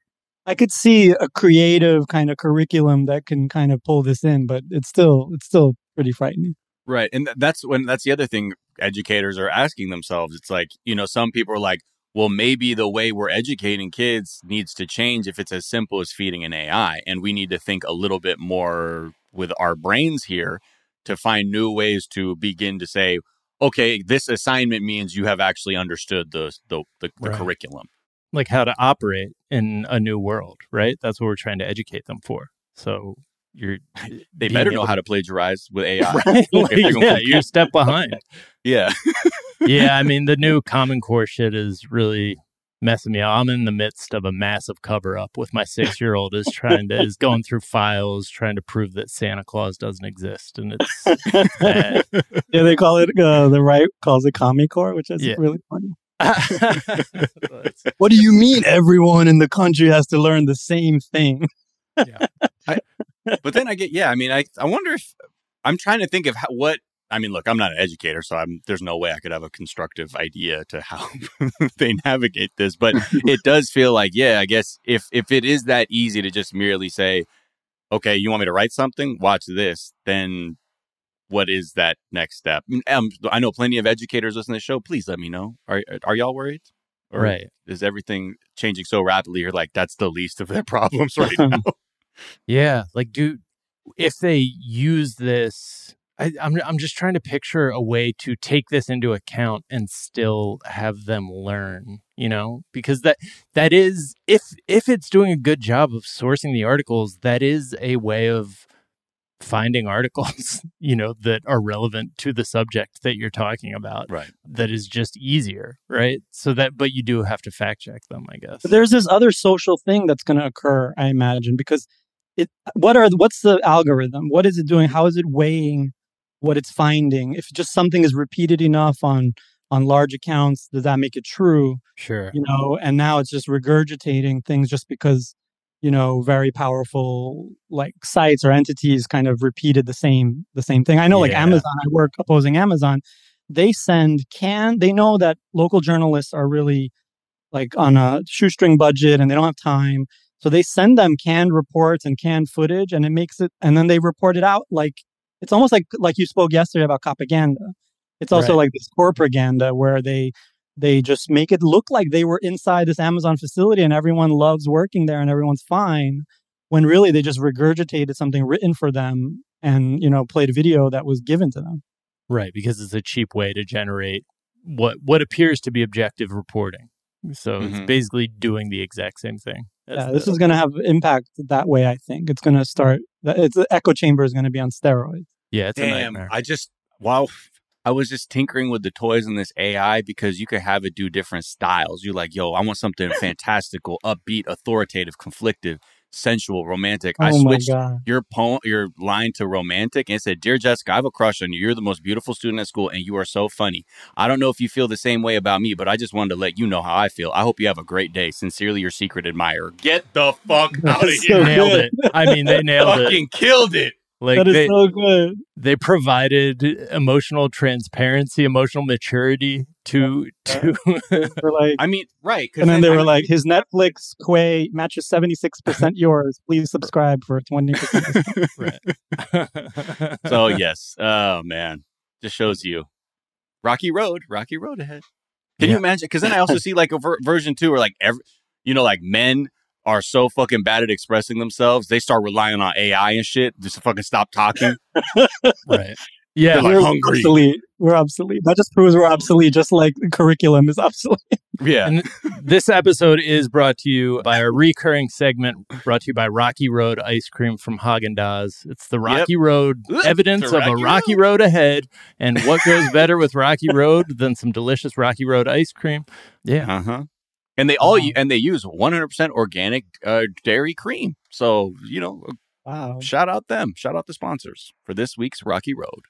a creative kind of curriculum that can kind of pull this in, but it's still pretty frightening. Right. And that's the other thing educators are asking themselves. It's like, some people are like, well, maybe the way we're educating kids needs to change if it's as simple as feeding an AI. And we need to think a little bit more with our brains here to find new ways to begin to say, okay, this assignment means you have actually understood the curriculum. Like how to operate in a new world, right? That's what we're trying to educate them for. So they better know how to plagiarize with AI. Right? You're a step behind. Yeah. Yeah, I mean, the new Common Core shit is really messing me up. I'm in the midst of a massive cover-up with my 6-year-old is going through files, trying to prove that Santa Claus doesn't exist, and it's bad. Yeah, they call it, the right calls it Common Core, which is really funny. What do you mean everyone in the country has to learn the same thing? Yeah. But then I wonder if I'm trying to think of look, I'm not an educator, so there's no way I could have a constructive idea to how they navigate this. But it does feel like, I guess if it is that easy to just merely say, okay, you want me to write something? Watch this. Then what is that next step? I know plenty of educators listen to the show. Please let me know. Are y'all worried? Or is everything changing so rapidly? You're like, that's the least of their problems right now. Yeah. Like, dude, if they use this, I'm just trying to picture a way to take this into account and still have them learn, because that is, if it's doing a good job of sourcing the articles, that is a way of finding articles, that are relevant to the subject that you're talking about. Right. That is just easier, right? But you do have to fact check them, I guess. But there's this other social thing that's going to occur, I imagine, because what's the algorithm? What is it doing? How is it weighing what it's finding? If just something is repeated enough on large accounts, does that make it true? Sure. And now it's just regurgitating things just because, very powerful like sites or entities kind of repeated the same thing. I know like Amazon, I work opposing Amazon. They know that local journalists are really like on a shoestring budget and they don't have time. So they send them canned reports and canned footage, and and then they report it out like, it's almost like you spoke yesterday about propaganda. It's also like this propaganda where they just make it look like they were inside this Amazon facility and everyone loves working there and everyone's fine, when really they just regurgitated something written for them and, played a video that was given to them. Right, because it's a cheap way to generate what appears to be objective reporting. So it's basically doing the exact same thing. This is going to have impact that way, I think. It's going to start, the echo chamber is going to be on steroids. Yeah, it's a nightmare. I was just tinkering with the toys in this AI because you could have it do different styles. You're like, yo, I want something fantastical, upbeat, authoritative, conflictive, sensual, romantic. I switched your line to romantic and it said, "Dear Jessica, I have a crush on you. You're the most beautiful student at school and you are so funny. I don't know if you feel the same way about me, but I just wanted to let you know how I feel. I hope you have a great day. Sincerely, your secret admirer." Get the fuck out of here. Nailed it. I mean, they nailed it. Fucking killed it. Like that is so good. They provided emotional transparency, emotional maturity to like, I mean, right. And then they were like, his Netflix Quay matches 76% yours. Please subscribe for 20%. Right. So yes. Oh man. Just shows you. Rocky Road ahead. Can you imagine? Because then I also see like a version 2 where like like men are so fucking bad at expressing themselves, they start relying on AI and shit just to fucking stop talking. Right. Yeah. They're like hungry. Obsolete. We're obsolete. That just proves we're obsolete, just like the curriculum is obsolete. Yeah. And this episode is brought to you by our recurring segment brought to you by Rocky Road ice cream from Haagen-Dazs. It's the Rocky Road evidence of a Rocky Road ahead. And what goes better with Rocky Road than some delicious Rocky Road ice cream? Yeah. Uh-huh. And they they use 100% organic dairy cream. So, wow. Shout out them. Shout out the sponsors for this week's Rocky Road.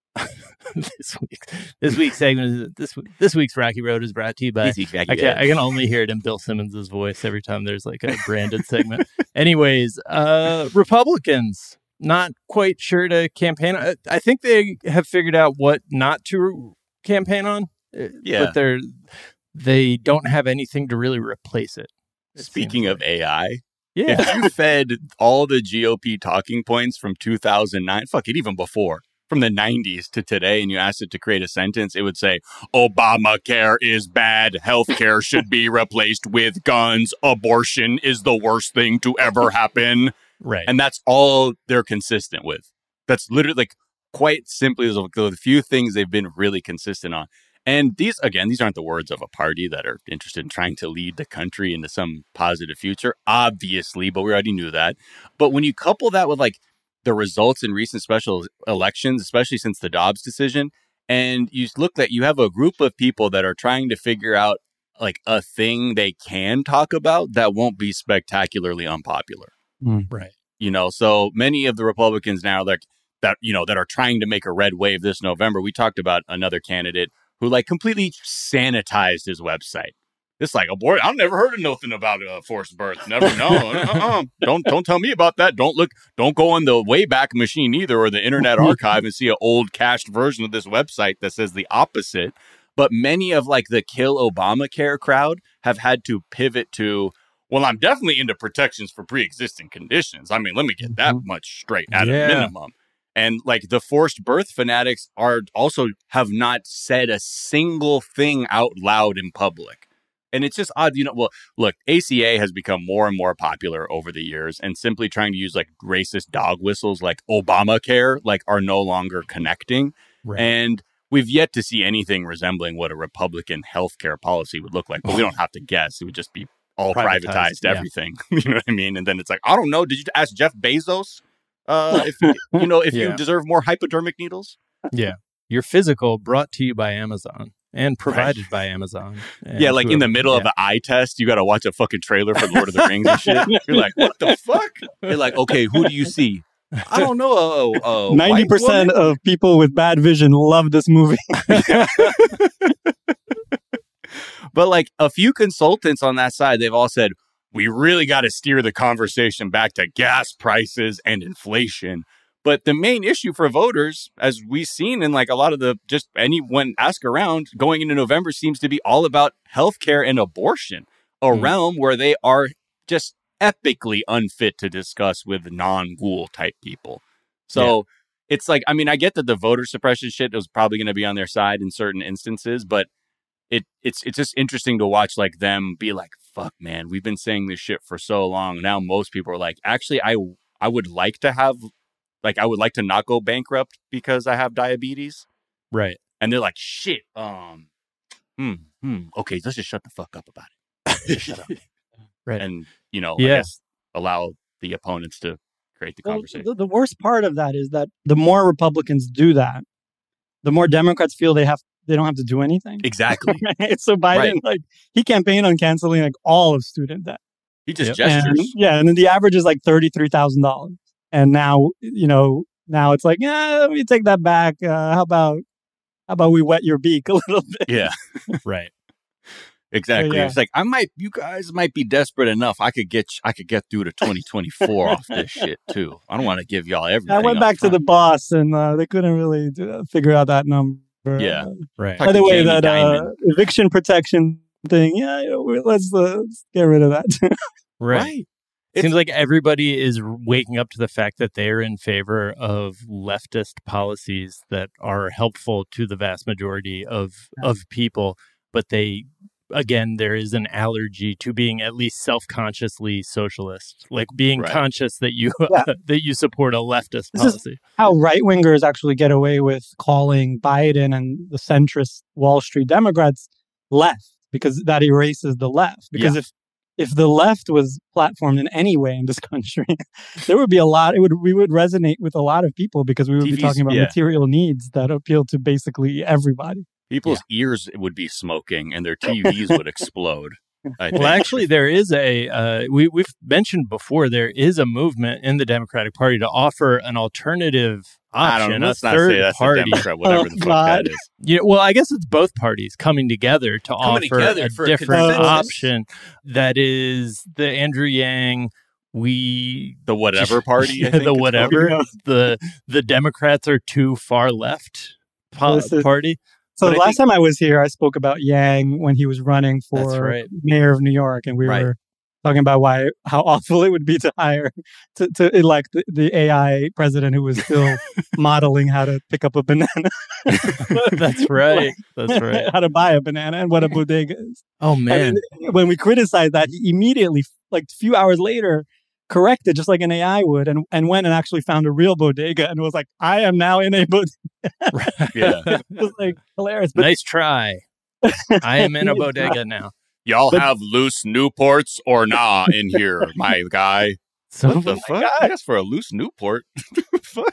This week's segment this week's Rocky Road is brought to you by I can only hear it in Bill Simmons' voice every time there's like a branded segment. Anyways, Republicans not quite sure to campaign. I think they have figured out what not to campaign on. Yeah. But they don't have anything to really replace it. Speaking of AI, yeah. If you fed all the GOP talking points from 2009, fuck it, even before, from the 90s to today, and you asked it to create a sentence, it would say, Obamacare is bad. Healthcare should be replaced with guns. Abortion is the worst thing to ever happen. Right. And that's all they're consistent with. That's literally like quite simply the few things they've been really consistent on. And these aren't the words of a party that are interested in trying to lead the country into some positive future, obviously, but we already knew that. But when you couple that with like the results in recent special elections, especially since the Dobbs decision, and you look that you have a group of people that are trying to figure out like a thing they can talk about that won't be spectacularly unpopular. Right. So many of the Republicans now that are trying to make a red wave this November. We talked about another candidate who like completely sanitized his website. It's like, boy, I've never heard of nothing about forced birth. Never know. Don't tell me about that. Don't go on the Wayback Machine either or the Internet Archive and see an old cached version of this website that says the opposite. But many of like the Kill Obamacare crowd have had to pivot to, well, I'm definitely into protections for pre-existing conditions. I mean, let me get that much straight at a minimum. And like the forced birth fanatics have not said a single thing out loud in public. And it's just odd, well, look, ACA has become more and more popular over the years, and simply trying to use like racist dog whistles like Obamacare like are no longer connecting. Right. And we've yet to see anything resembling what a Republican healthcare policy would look like. But we don't have to guess. It would just be all privatized everything. You know what I mean? And then it's like, I don't know. Did you ask Jeff Bezos if you deserve more hypodermic needles? Yeah. Your physical brought to you by Amazon. And provided by Amazon. Yeah, like in the middle of the eye test, you got to watch a fucking trailer for Lord of the Rings and shit. You're like, what the fuck? You're like, okay, who do you see? I don't know. 90% of people with bad vision love this movie. But like a few consultants on that side, they've all said, we really got to steer the conversation back to gas prices and inflation. But the main issue for voters, as we've seen in like a lot of just anyone ask around, going into November seems to be all about healthcare and abortion, a realm where they are just epically unfit to discuss with non-ghoul type people. So it's like, I mean, I get that the voter suppression shit is probably going to be on their side in certain instances, but it's just interesting to watch like them be like, fuck, man, we've been saying this shit for so long. Now most people are like, actually, I would like to have... Like, I would like to not go bankrupt because I have diabetes. Right. And they're like, shit, okay, let's just shut the fuck up about it. Just shut up. Right. And, I guess allow the opponents to create the conversation. The worst part of that is that the more Republicans do that, the more Democrats feel they don't have to do anything. Exactly. So Biden, he campaigned on canceling all of student debt. He just gestures. And then the average is like $33,000. And now, now it's like, let me take that back. How about we wet your beak a little bit? Yeah. Right. Exactly. It's like, you guys might be desperate enough. I could get through to 2024 off this shit too. I don't want to give y'all everything. I went back to the boss and they couldn't really figure out that number. Yeah. Right. By the way, that eviction protection thing. Let's get rid of that. Right. It seems like everybody is waking up to the fact that they're in favor of leftist policies that are helpful to the vast majority of people. But there is an allergy to being at least self-consciously socialist, like being conscious that you that you support a leftist policy. Is how right-wingers actually get away with calling Biden and the centrist Wall Street Democrats left, because that erases the left. Because if the left was platformed in any way in this country, there would be we would resonate with a lot of people, because we would be talking about material needs that appeal to basically everybody. People's ears would be smoking and their TVs would explode. Well, actually, there is we've mentioned before, there is a movement in the Democratic Party to offer an alternative option, let's a not third say that's party. the Democrat, whatever the fuck that is. Yeah, well, I guess it's both parties coming together to offer a different option that is the Andrew Yang, the whatever party, I think the whatever, the Democrats are too far left party. So the last time I was here, I spoke about Yang when he was running for mayor of New York, and we were talking about how awful it would be to hire to elect the AI president who was still modeling how to pick up a banana. That's right. That's right. How to buy a banana and what a bodega is. Oh man! And when we criticized that, he immediately, like a few hours later, corrected just like an AI would, and went and actually found a real bodega and was like, I am now in a bodega. Yeah. It was like hilarious. But nice try. I am in a bodega now. Y'all have loose Newports or nah in here, my guy. So what the fuck? I guess for a loose Newport. Fuck.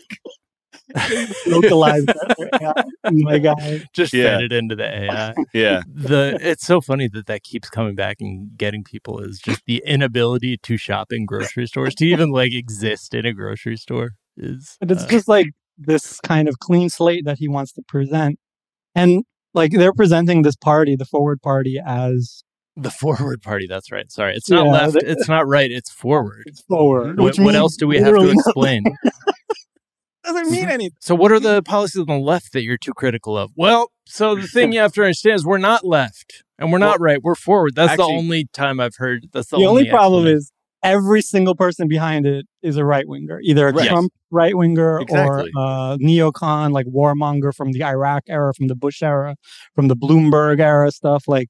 Localize that my guy. Just fed it into the AI. Yeah. It's so funny that keeps coming back and getting people, is just the inability to shop in grocery stores, to even like exist in a grocery store is. But it's just like this kind of clean slate that he wants to present. And like they're presenting this party, the Forward Party, as the Forward Party. That's right. Sorry. It's not left. It's not right. It's forward. It's forward. What else do we have to explain? Doesn't mean anything. So what are the policies on the left that you're too critical of? Well, so the thing you have to understand is we're not left and we're not right. We're forward. That's the only time I've heard. That's the only problem is every single person behind it is a right-winger, either a Trump right-winger or a neocon, like warmonger from the Iraq era, from the Bush era, from the Bloomberg era stuff. Like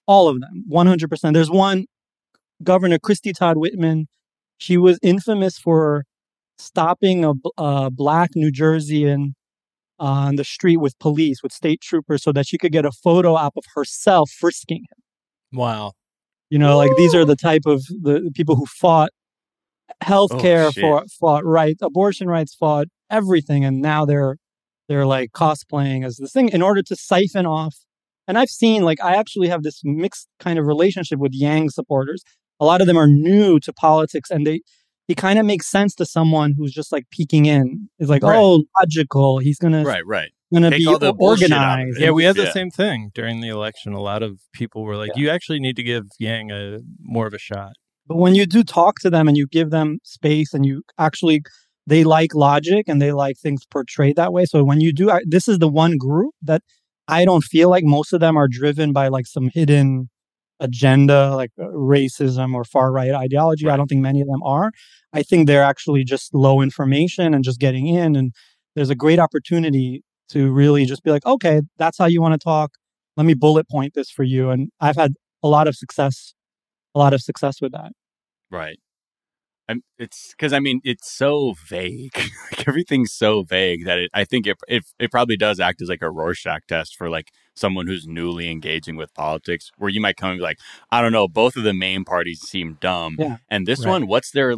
All of them, 100%. There's one, Governor Christy Todd Whitman. She was infamous for stopping a black New Jerseyan on the street with police, with state troopers, so that she could get a photo op of herself frisking him. Wow. You know, like these are the type of the people who fought healthcare, fought rights, abortion rights, fought everything, and now they're like cosplaying as this thing in order to siphon off. And I've seen, like, I actually have this mixed kind of relationship with Yang supporters. A lot of them are new to politics, and he kind of makes sense to someone who's just like peeking in. It's like, oh, logical. He's gonna gonna Take be all the bullshit out of organized. it. Yeah, we had the same thing during the election. A lot of people were like, Yeah. you actually need to give Yang more of a shot. But when you do talk to them and you give them space and you actually, they like logic and they like things portrayed that way. So when you do, this is the one group that I don't feel like most of them are driven by like some hidden agenda, like racism or far right ideology. I don't think many of them are. I think they're actually just low information and just getting in. And there's a great opportunity to really just be like, okay, that's how you want to talk. Let me bullet point this for you. And I've had a lot of success with that. Right. It's because, I mean, it's so vague. Like, everything's so vague that I think it probably does act as like a Rorschach test for like someone who's newly engaging with politics, where you might come and be like, I don't know, both of the main parties seem dumb. Yeah. And this one, what's their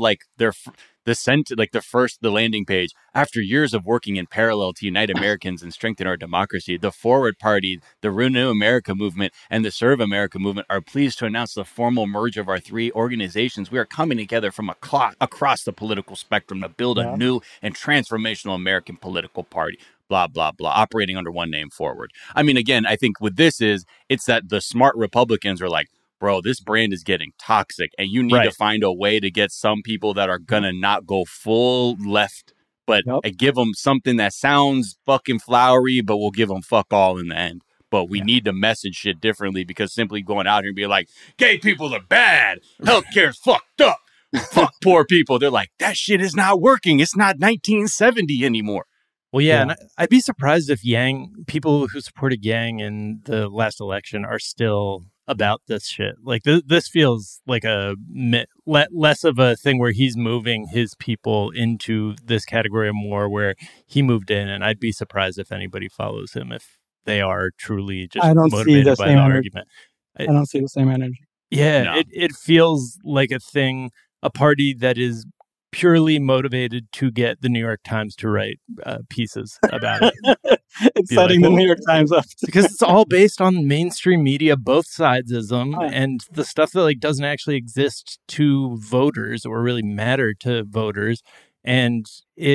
the landing page? After years of working in parallel to unite Americans and strengthen our democracy, the Forward Party, the Renew America movement, and the Serve America movement are pleased to announce the formal merge of our three organizations. We are coming together from across the political spectrum to build a new and transformational American political party. Blah, blah, blah, operating under one name, Forward. I mean, again, I think with this it's that the smart Republicans are like, bro, this brand is getting toxic, and you need to find a way to get some people that are gonna not go full left, but give them something that sounds fucking flowery, but we'll give them fuck all in the end. But we need to message shit differently, because simply going out here and being like, gay people are bad, healthcare's fucked up, fuck poor people. They're like, that shit is not working. It's not 1970 anymore. Well, yeah, and I'd be surprised if people who supported Yang in the last election are still about this shit. Like, this feels like a less of a thing where he's moving his people into this category, more where he moved in. And I'd be surprised if anybody follows him if they are truly just motivated by the argument. I don't see the same energy. Yeah, it feels like a party that is purely motivated to get the New York Times to write pieces about it. It's setting the New York Times up. Because it's all based on mainstream media, both sidesism, and the stuff that like doesn't actually exist to voters or really matter to voters. And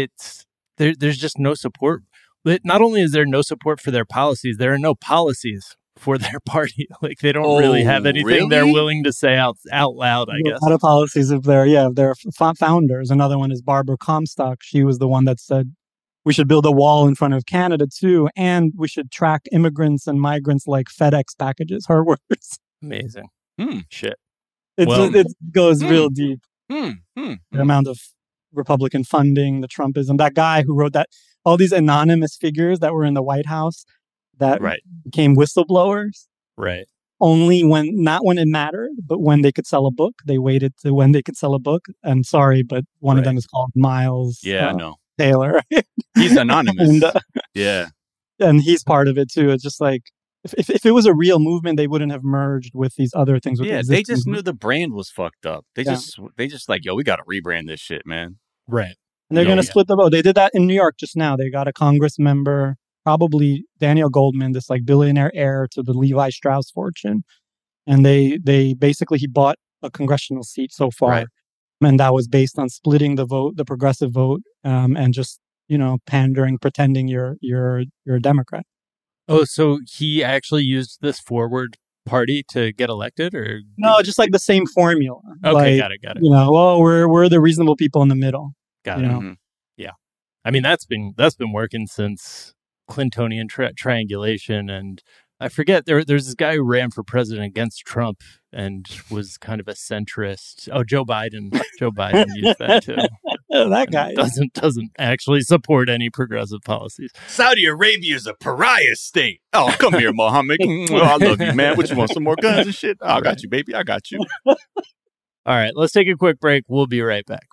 there's just no support. But not only is there no support for their policies, there are no policies for their party. Like, they don't really have anything they're willing to say out loud, I guess. A lot of policies of their founders. Another one is Barbara Comstock. She was the one that said we should build a wall in front of Canada too, and we should track immigrants and migrants like FedEx packages. Her words. Amazing. Shit. It goes real deep. The amount of Republican funding, the Trumpism. That guy who wrote that, all these anonymous figures that were in the White House that became whistleblowers. Right. Only not when it mattered, but when they could sell a book. They waited to when they could sell a book. And sorry, but one of them is called Miles Taylor. He's anonymous. And, and he's part of it too. It's just like, if it was a real movement, they wouldn't have merged with these other things. They just knew the brand was fucked up. They just like, yo, we got to rebrand this shit, man. Right. And they're going to split the vote. They did that in New York just now. They got a Congress member, probably Daniel Goldman, this like billionaire heir to the Levi Strauss fortune. And they basically, he bought a congressional seat so far. Right. And that was based on splitting the vote, the progressive vote, and just, pandering, pretending you're a Democrat. Oh, so he actually used this Forward Party to get elected, or no? Just like the same formula. Okay, got it. We're the reasonable people in the middle. Got it. Mm-hmm. Yeah, I mean that's been working since Clintonian triangulation, and I forget there's this guy who ran for president against Trump and was kind of a centrist. Oh, Joe Biden. Joe Biden used that too. That guy doesn't actually support any progressive policies. Saudi Arabia is a pariah state. Oh, come here, Mohammed. I love you, man. What you want? Some more guns and shit? Oh, I got you, baby. I got you. All right, let's take a quick break. We'll be right back.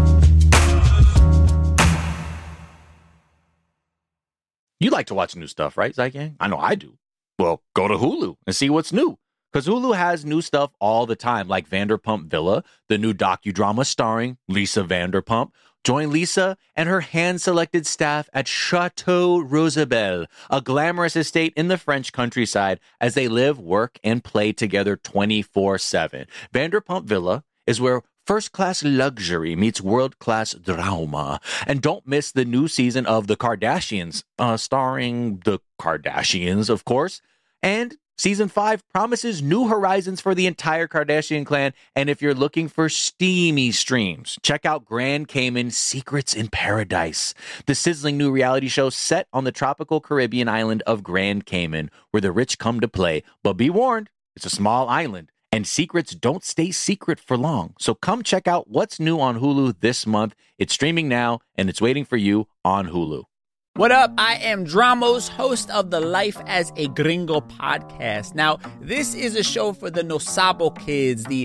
You like to watch new stuff, right, Zygang? I know I do. Well, go to Hulu and see what's new. Because Hulu has new stuff all the time, like Vanderpump Villa, the new docudrama starring Lisa Vanderpump. Join Lisa and her hand-selected staff at Chateau Rosabelle, a glamorous estate in the French countryside, as they live, work, and play together 24/7. Vanderpump Villa is where first-class luxury meets world-class drama. And don't miss the new season of The Kardashians, starring the Kardashians, of course. And Season 5 promises new horizons for the entire Kardashian clan. And if you're looking for steamy streams, check out Grand Cayman Secrets in Paradise, the sizzling new reality show set on the tropical Caribbean island of Grand Cayman, where the rich come to play. But be warned, it's a small island, and secrets don't stay secret for long. So come check out what's new on Hulu this month. It's streaming now, and it's waiting for you on Hulu. What up? I am Dramos, host of the Life as a Gringo podcast. Now, this is a show for the No Sabo kids, the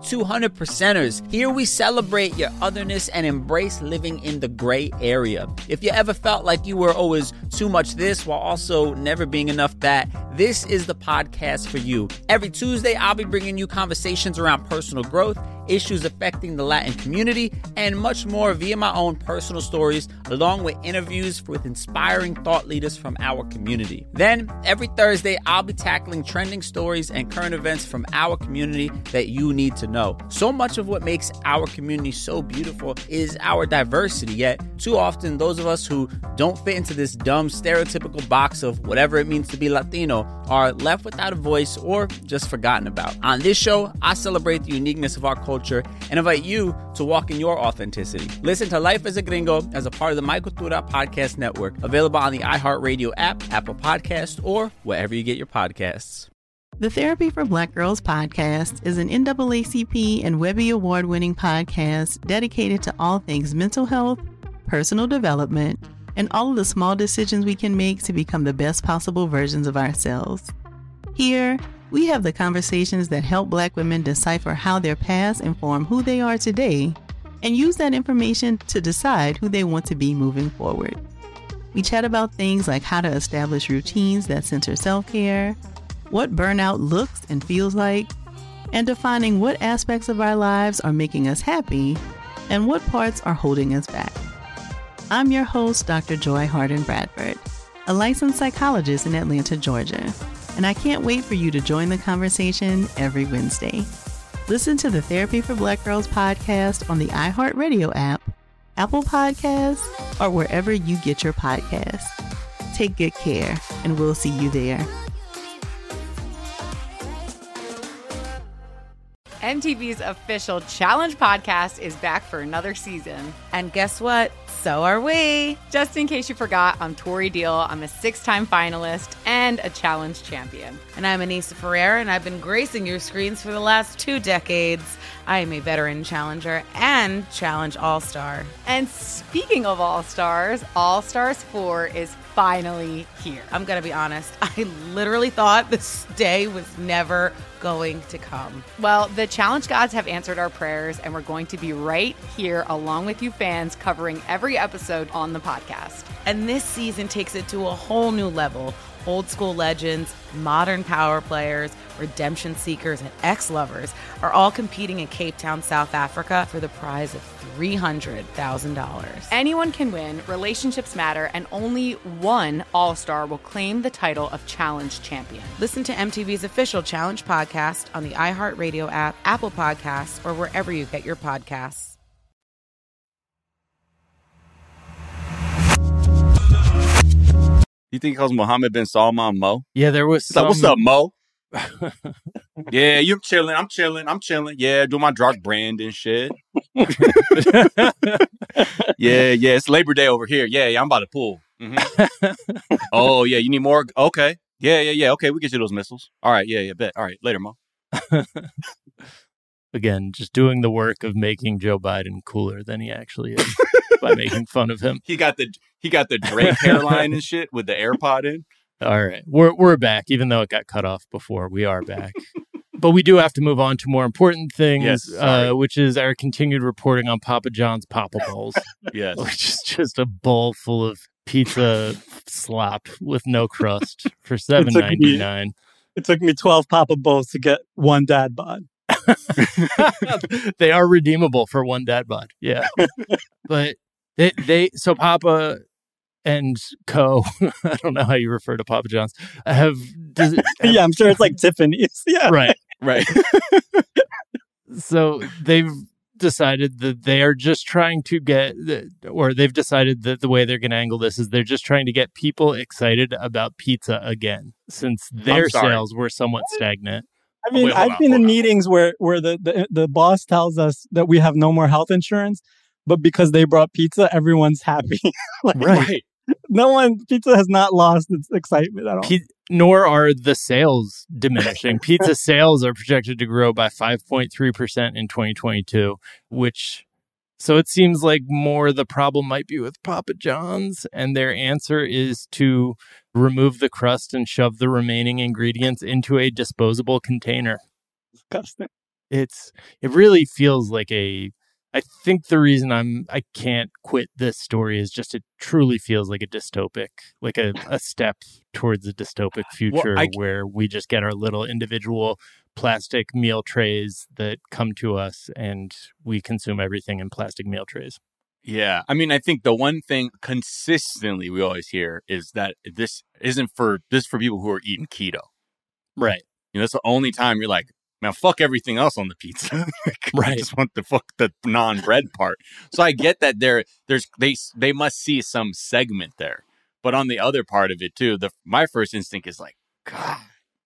200%ers. Here we celebrate your otherness and embrace living in the gray area. If you ever felt like you were always too much this while also never being enough that, this is the podcast for you. Every Tuesday, I'll be bringing you conversations around personal growth, issues affecting the Latin community, and much more via my own personal stories, along with interviews with inspiring thought leaders from our community. Then, every Thursday, I'll be tackling trending stories and current events from our community that you need to know. So much of what makes our community so beautiful is our diversity, yet too often those of us who don't fit into this dumb stereotypical box of whatever it means to be Latino are left without a voice or just forgotten about. On this show, I celebrate the uniqueness of our culture and invite you to walk in your authenticity. Listen to Life as a Gringo as a part of the My Cultura podcast network, available on the iHeartRadio app, Apple Podcasts, or wherever you get your podcasts. The Therapy for Black Girls podcast is an NAACP and Webby Award-winning podcast dedicated to all things mental health, personal development, and all of the small decisions we can make to become the best possible versions of ourselves. Here, we have the conversations that help Black women decipher how their past inform who they are today and use that information to decide who they want to be moving forward. We chat about things like how to establish routines that center self-care, what burnout looks and feels like, and defining what aspects of our lives are making us happy and what parts are holding us back. I'm your host, Dr. Joy Harden Bradford, a licensed psychologist in Atlanta, Georgia, and I can't wait for you to join the conversation every Wednesday. Listen to the Therapy for Black Girls podcast on the iHeartRadio app, Apple Podcasts, or wherever you get your podcasts. Take good care, and we'll see you there. MTV's official Challenge podcast is back for another season. And guess what? So are we. Just in case you forgot, I'm Tori Deal. I'm a 6-time finalist and a challenge champion. And I'm Anissa Ferreira, and I've been gracing your screens for the last 2 decades. I am a veteran challenger and challenge all-star. And speaking of all-stars, All-Stars 4 is finally here. I'm going to be honest. I literally thought this day was never going to come. Well, the challenge gods have answered our prayers, and we're going to be right here along with you fans covering every episode on the podcast. And this season takes it to a whole new level. Old school legends, modern power players, redemption seekers, and ex-lovers are all competing in Cape Town, South Africa for the prize of $300,000. Anyone can win, relationships matter, and only one All-Star will claim the title of Challenge Champion. Listen to MTV's official Challenge podcast on the iHeartRadio app, Apple Podcasts, or wherever you get your podcasts. You think he calls Mohammed bin Salman Mo? Yeah, there was some... like, what's up, Mo? Yeah, you chilling. I'm chilling. Yeah, do my dark brand and shit. Yeah, it's Labor Day over here. Yeah, I'm about to pull. Mm-hmm. Oh, yeah, you need more? Okay. Yeah. Okay, we get you those missiles. All right, yeah, bet. All right, later, Mo. Again, just doing the work of making Joe Biden cooler than he actually is by making fun of him. He got the Drake hairline and shit with the AirPod in. All right, we're back, even though it got cut off before. We are back. But we do have to move on to more important things, which is our continued reporting on Papa John's Papa Bowls. Yes. Which is just a bowl full of pizza slop with no crust for $7.99. It took me 12 Papa Bowls to get one dad bod. They are redeemable for one dad bod. Yeah. But so Papa and Co. I don't know how you refer to Papa John's. Yeah, I'm sure it's like Tiffany's. Yeah. Right. So they've decided that they are just trying to they've decided that the way they're going to angle this is they're just trying to get people excited about pizza again, since their sales were somewhat stagnant. I mean, I've been in meetings where the boss tells us that we have no more health insurance, but because they brought pizza, everyone's happy. Right. Pizza has not lost its excitement at all. Nor are the sales diminishing. Pizza sales are projected to grow by 5.3% in 2022, so it seems like more the problem might be with Papa John's, and their answer is to remove the crust and shove the remaining ingredients into a disposable container. Disgusting. It really feels like I think the reason I can't quit this story is just it truly feels like a dystopic, like a step towards a dystopic future where we just get our little individual plastic meal trays that come to us and we consume everything in plastic meal trays. Yeah. I mean, I think the one thing consistently we always hear is that this isn't for people who are eating keto. Right. That's the only time you're like, man, fuck everything else on the pizza. Right. I just want the non-bread part. So I get that they must see some segment there. But on the other part of it too, my first instinct is like, God,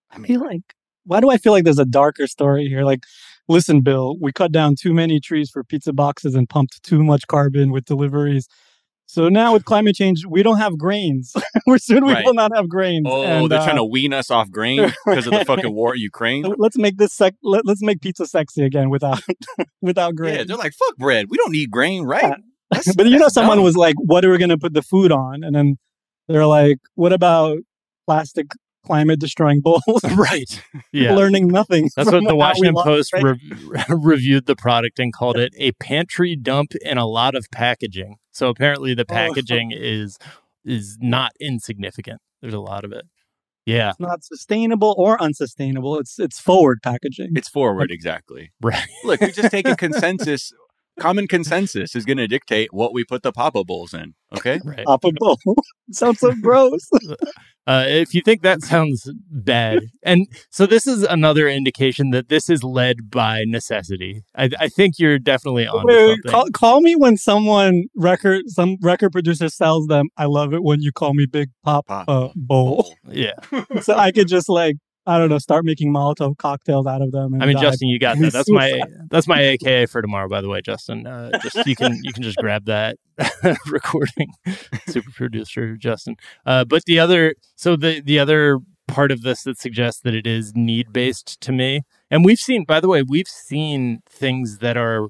why do I feel like there's a darker story here? Like, listen, Bill, we cut down too many trees for pizza boxes and pumped too much carbon with deliveries. So now with climate change, we don't have grains. We will not have grains. Oh, they're trying to wean us off grain because of the fucking war in Ukraine. Let's make let's make pizza sexy again without grain. Yeah, they're like, fuck bread. We don't need grain, right? Yeah. But someone was like, what are we going to put the food on? And then they're like, what about plastic climate destroying bowls? Right. Yeah. Learning nothing. That's what the Washington Post reviewed the product and called it a pantry dump in a lot of packaging. So apparently the packaging is not insignificant. There's a lot of it. Yeah. It's not sustainable or unsustainable. It's forward packaging. It's forward, exactly. Right. Look, we just take a consensus. Common consensus is going to dictate what we put the Papa Bowls in. Okay? Right. Papa Bowl. Sounds so gross. If you think that sounds bad. And so this is another indication that this is led by necessity. I think you're definitely on something. Call me when some record producer sells them. I love it when you call me Big Papa Bowl. Yeah. So I could just start making Molotov cocktails out of them. I mean, Justin, you got that. That's my AKA for tomorrow, by the way, Justin. You can just grab that recording. Super producer Justin. But the other part of this that suggests that it is need based to me, and we've seen things that are,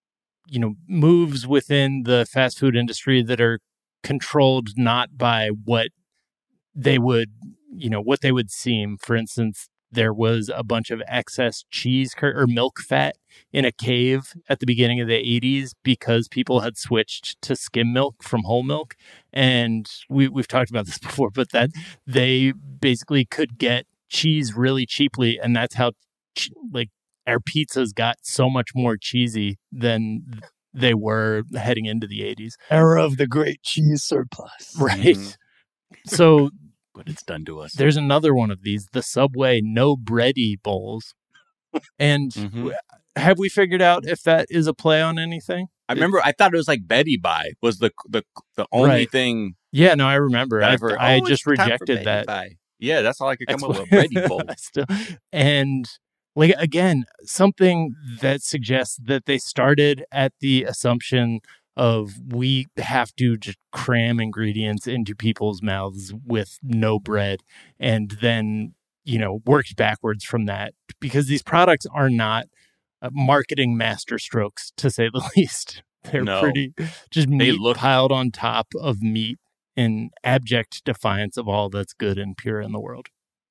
moves within the fast food industry that are controlled not by what they would seem. For instance, there was a bunch of excess cheese or milk fat in a cave at the beginning of the 80s because people had switched to skim milk from whole milk. And we've talked about this before, but that they basically could get cheese really cheaply. And that's how our pizzas got so much more cheesy than they were heading into the 80s. Era of the great cheese surplus. Right. Mm-hmm. So... But it's done to us. There's another one of these, the Subway no bready bowls. And have we figured out if that is a play on anything? I thought it was like Betty Bye was the only thing. Yeah, no, I remember. I just rejected that. Bye. Yeah, that's all I could come up with, a bready bowl. And again, something that suggests that they started at the assumption of we have to just cram ingredients into people's mouths with no bread, and then worked backwards from that, because these products are not marketing masterstrokes, to say the least. They're No. pretty just meat look- piled on top of meat in abject defiance of all that's good and pure in the world.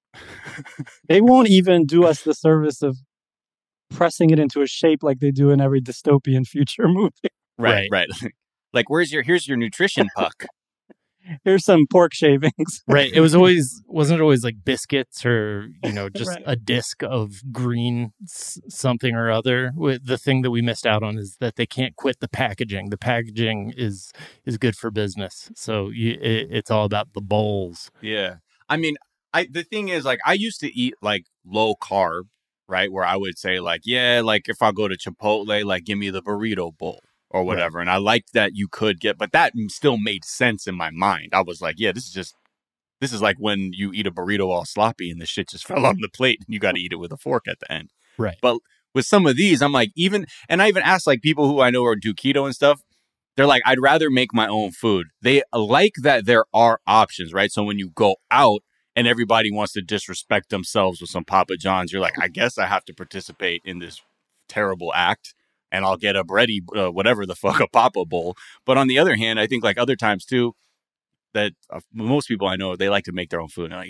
They won't even do us the service of pressing it into a shape like they do in every dystopian future movie. Right. Like, here's your nutrition puck. Here's some pork shavings. Right. Wasn't it always like biscuits or, just Right. a disc of green something or other? The thing that we missed out on is that they can't quit the packaging. The packaging is good for business. So it's all about the bowls. Yeah. I mean, the thing is, like, I used to eat like low carb, right? Where I would say like, yeah, like if I go to Chipotle, like give me the burrito bowl or whatever. Right. And I liked that you could get, but that still made sense in my mind. I was like, yeah, this is like when you eat a burrito all sloppy and the shit just fell on the plate and you got to eat it with a fork at the end. Right. But with some of these, I'm like, and I even asked like people who I know are do keto and stuff. They're like, I'd rather make my own food. They like that there are options, right? So when you go out and everybody wants to disrespect themselves with some Papa John's, you're like, I guess I have to participate in this terrible act. And I'll get a bready, whatever the fuck, a Papa bowl. But on the other hand, I think like other times too, that most people I know, they like to make their own food. And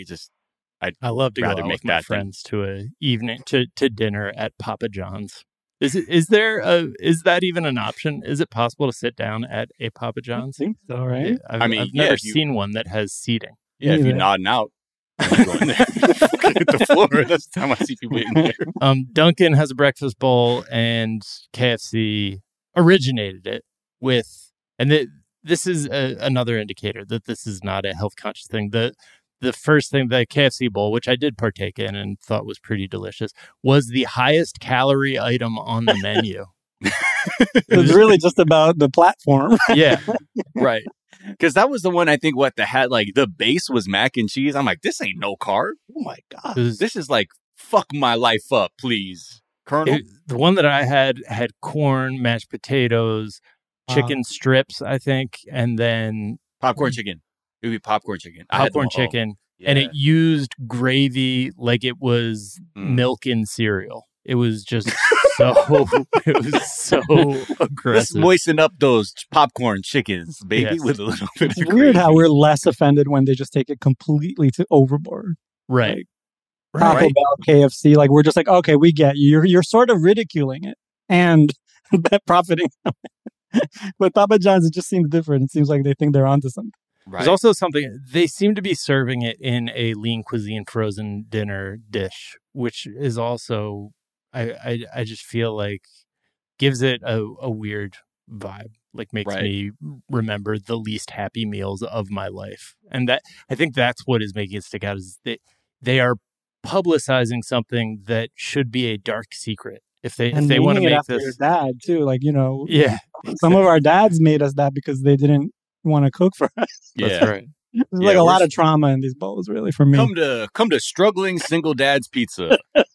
I love to go out with my friends to a evening to dinner at Papa John's. Is that even an option? Is it possible to sit down at a Papa John's? I think so, right? I've never seen one that has seating. Yeah, if you're nodding out. You go in there, hit the floor. That's the time I see people eating there. Dunkin' has a breakfast bowl, and KFC originated it with, and this is another indicator that this is not a health conscious thing. The first thing, the KFC bowl, which I did partake in and thought was pretty delicious, was the highest calorie item on the menu. It was really just about the platform. Yeah, right. Because that was the one I think the base was mac and cheese. I'm like, this ain't no carb. Oh my God. This is like, fuck my life up, please. Colonel? The one that I had corn, mashed potatoes, chicken strips, I think, and then popcorn chicken. It would be popcorn chicken. Popcorn chicken. Yeah. And it used gravy like it was milk in cereal. It was just so aggressive. Let's moisten up those popcorn chickens, baby, with a little bit It's of weird gravy. how we're less offended when they just take it completely to overboard. Right. Like, Taco Bell, KFC, like we're just like, okay, we get you. You're sort of ridiculing it and profiting from it. But Papa John's, it just seems different. It seems like they think they're onto something. Right. There's also something, they seem to be serving it in a lean cuisine frozen dinner dish, which is also, I just feel like gives it a weird vibe, like makes me remember the least happy meals of my life. And that, I think that's what is making it stick out, is that they are publicizing something that should be a dark secret. If they want to make this, your dad too, like, yeah, some of our dads made us that because they didn't want to cook for us. That's right. There's like a lot of trauma in these bowls, really, for me. Come to struggling single dad's pizza.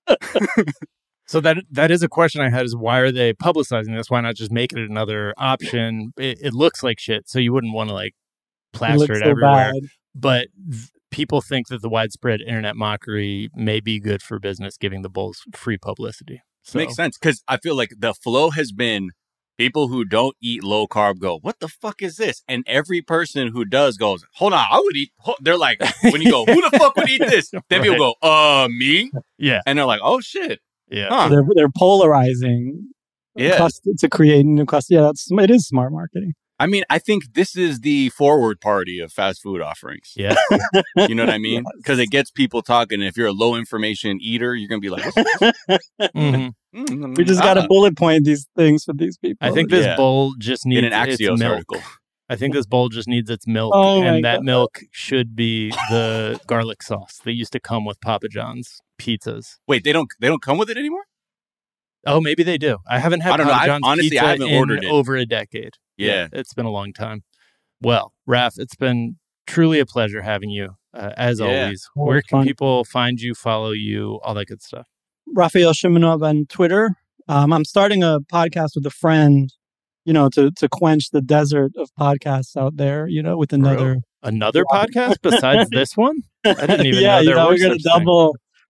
So that is a question I had, is why are they publicizing this? Why not just make it another option? It looks like shit, so you wouldn't want to like plaster it everywhere. Bad. But people think that the widespread internet mockery may be good for business, giving the bowls free publicity. So. Makes sense, because I feel like the flow has been people who don't eat low carb go, what the fuck is this? And every person who does goes, hold on, I would eat. They're like, when you go, who the fuck would eat this? Then people go, me? Yeah. And they're like, oh shit. Yeah. Huh. So they're polarizing to create new customers. Yeah, it is smart marketing. I mean, I think this is the forward party of fast food offerings. Yeah. You know what I mean? Because it gets people talking. And if you're a low information eater, you're going to be like, what's this? We just got to bullet point these things for these people. I think this bowl just needs an Axios its milk. article. I think this bowl just needs its milk, and that milk should be the garlic sauce that used to come with Papa John's pizzas. Wait, they don't come with it anymore? Oh, maybe they do. I haven't had Papa John's honestly, pizza I haven't in ordered it. over a decade. Yeah, it's been a long time. Well, Raph, it's been truly a pleasure having you, as always. Where can people find you, follow you, all that good stuff? Raphael Shimonov on Twitter. I'm starting a podcast with a friend, to quench the desert of podcasts out there, with another podcast besides this one. I didn't even know there we're were gonna such things.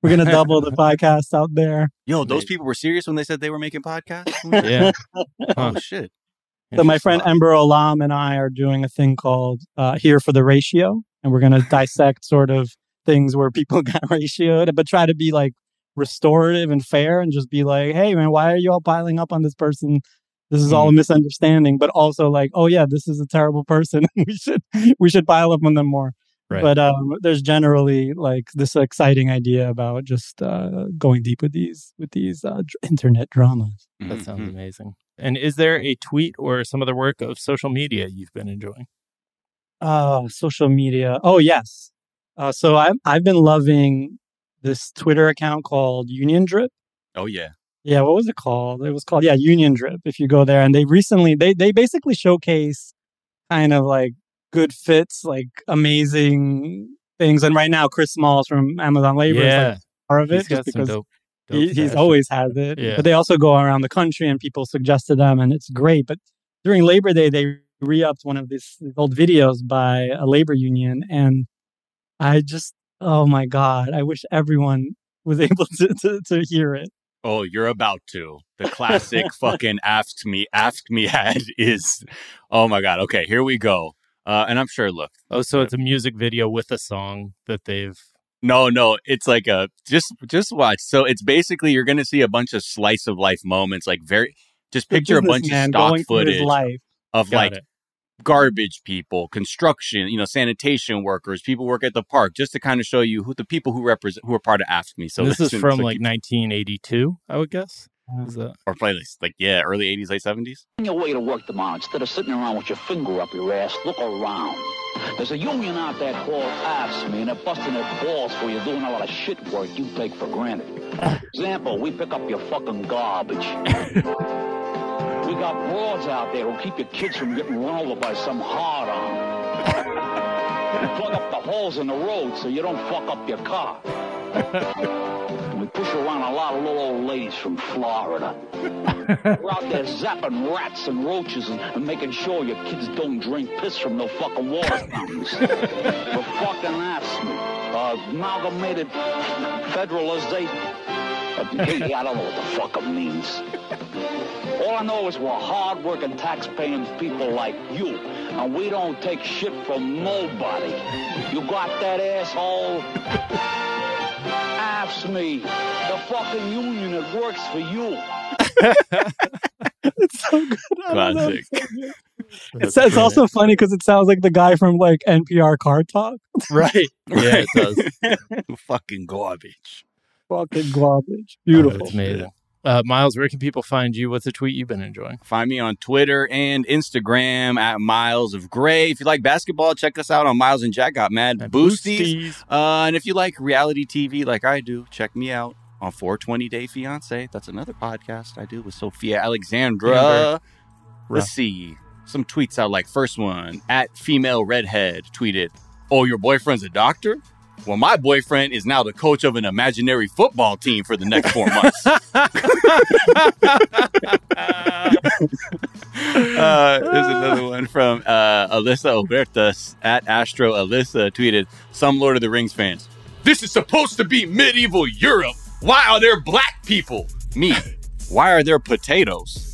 We're gonna double the podcast out there. Yo, those people were serious when they said they were making podcasts? Yeah. Oh, shit. So my friend Ember Olam and I are doing a thing called Here for the Ratio. And we're going to dissect sort of things where people got ratioed, but try to be like restorative and fair and just be like, hey, man, why are you all piling up on this person? This is all a misunderstanding. But also like, oh, yeah, this is a terrible person. we should pile up on them more. Right. But there's generally like this exciting idea about just going deep with these internet dramas. That sounds amazing. And is there a tweet or some other work of social media you've been enjoying? Social media. Oh, yes. So I've been loving this Twitter account called Union Drip. Oh, yeah. Yeah, what was it called? It was called, Union Drip. If you go there, and they basically showcase kind of like good fits, like amazing things. And right now, Chris Smalls from Amazon Labor is like part of it, just because he's always had it. Yeah. But they also go around the country and people suggest to them, and it's great. But during Labor Day, they re-upped one of these old videos by a labor union, and I just, oh my God, I wish everyone was able to hear it. Oh, you're about to. The classic fucking ask me ad is, oh my God. Okay, here we go. And I'm sure, look. Oh, so it's a music video with a song that they've... No, it's like a, just watch. So it's basically, you're going to see a bunch of slice of life moments, like just picture a bunch of stock footage of garbage people, construction, sanitation workers, people work at the park, just to kind of show you who the people who are part of Ask Me. So this is from like 1982, I would guess. Or probably early 80s, late 70s. On your way to work tomorrow, instead of sitting around with your finger up your ass, look around. There's a union out there called Ask Me, and they're busting their balls for you doing a lot of shit work you take for granted. Example, we pick up your fucking garbage. We got broads out there who keep your kids from getting run over by some hard-on. Plug up the holes in the road so you don't fuck up your car. We push around a lot of little old ladies from Florida. We're out there zapping rats and roaches and making sure your kids don't drink piss from no fucking water fountains. For fucking Ask Me. Amalgamated Federalization. Hey, I don't know what the fuck it means. All I know is we're hard-working, tax-paying people like you, and we don't take shit from nobody. You got that, asshole? Ask Me, the fucking union that works for you. It's so good. Classic. It's also funny because it sounds like the guy from like NPR Car Talk. Right. Yeah, it does. Fucking garbage. Fucking garbage. Beautiful. It's amazing. Miles, where can people find you? What's a tweet you've been enjoying? Find me on Twitter and Instagram at Miles of Gray. If you like basketball, check us out on Miles and Jack Got Mad Boosties. And if you like reality TV like I do, check me out on 420 Day Fiancé. That's another podcast I do with Sophia Alexandra. Let's see. Some tweets I like. First one, at Female Redhead tweeted, "Oh, your boyfriend's a doctor? Well, my boyfriend is now the coach of an imaginary football team for the next 4 months." There's another one from Alyssa Obertas at Astro Alyssa tweeted, "Some Lord of the Rings fans. This is supposed to be medieval Europe. Why are there black people? Me. Why are there potatoes?"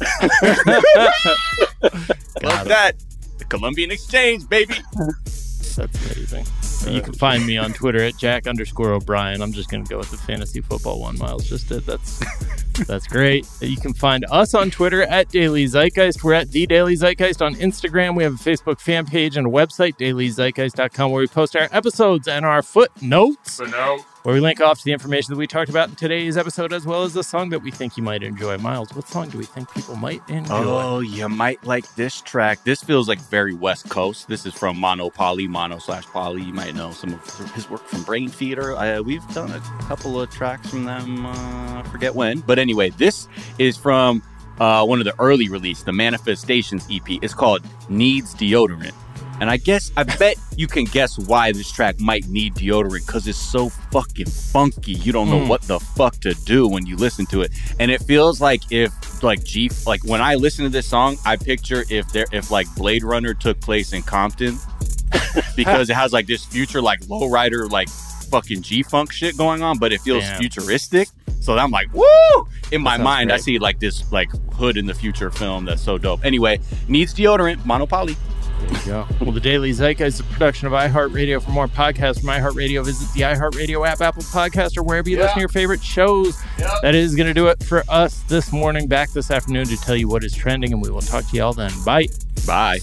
Love that. The Columbian Exchange, baby. That's amazing. You can find me on Twitter at Jack_O'Brien. I'm just going to go with the fantasy football one Miles just did. That's great. You can find us on Twitter at Daily Zeitgeist. We're at The Daily Zeitgeist on Instagram. We have a Facebook fan page and a website, dailyzeitgeist.com, where we post our episodes and our footnotes, where we link off to the information that we talked about in today's episode, as well as the song that we think you might enjoy. Miles, what song do we think people might enjoy? Oh, you might like this track. This feels like very West Coast. This is from Mono/Poly. You might know some of his work from Brain Feeder. We've done a couple of tracks from them. I forget when. But anyway, this is from one of the early release, the Manifestations EP. It's called Needs Deodorant. And I bet you can guess why this track might need deodorant, because it's so fucking funky. You don't know what the fuck to do when you listen to it. And it feels like like when I listen to this song, I picture if like Blade Runner took place in Compton, because it has like this future like lowrider like fucking G-Funk shit going on, but it feels Damn. futuristic. So I'm like, woo! In my mind, great. I see like this like hood in the future film that's so dope. Anyway, needs deodorant, Monopoly. There you go. Well, the Daily Zeitgeist is a production of iHeartRadio. For more podcasts from iHeartRadio, visit the iHeartRadio app, Apple Podcast, or wherever you listen to your favorite shows. That is going to do it for us this morning. Back this afternoon to tell you what is trending, and we will talk to you all then. Bye. Bye.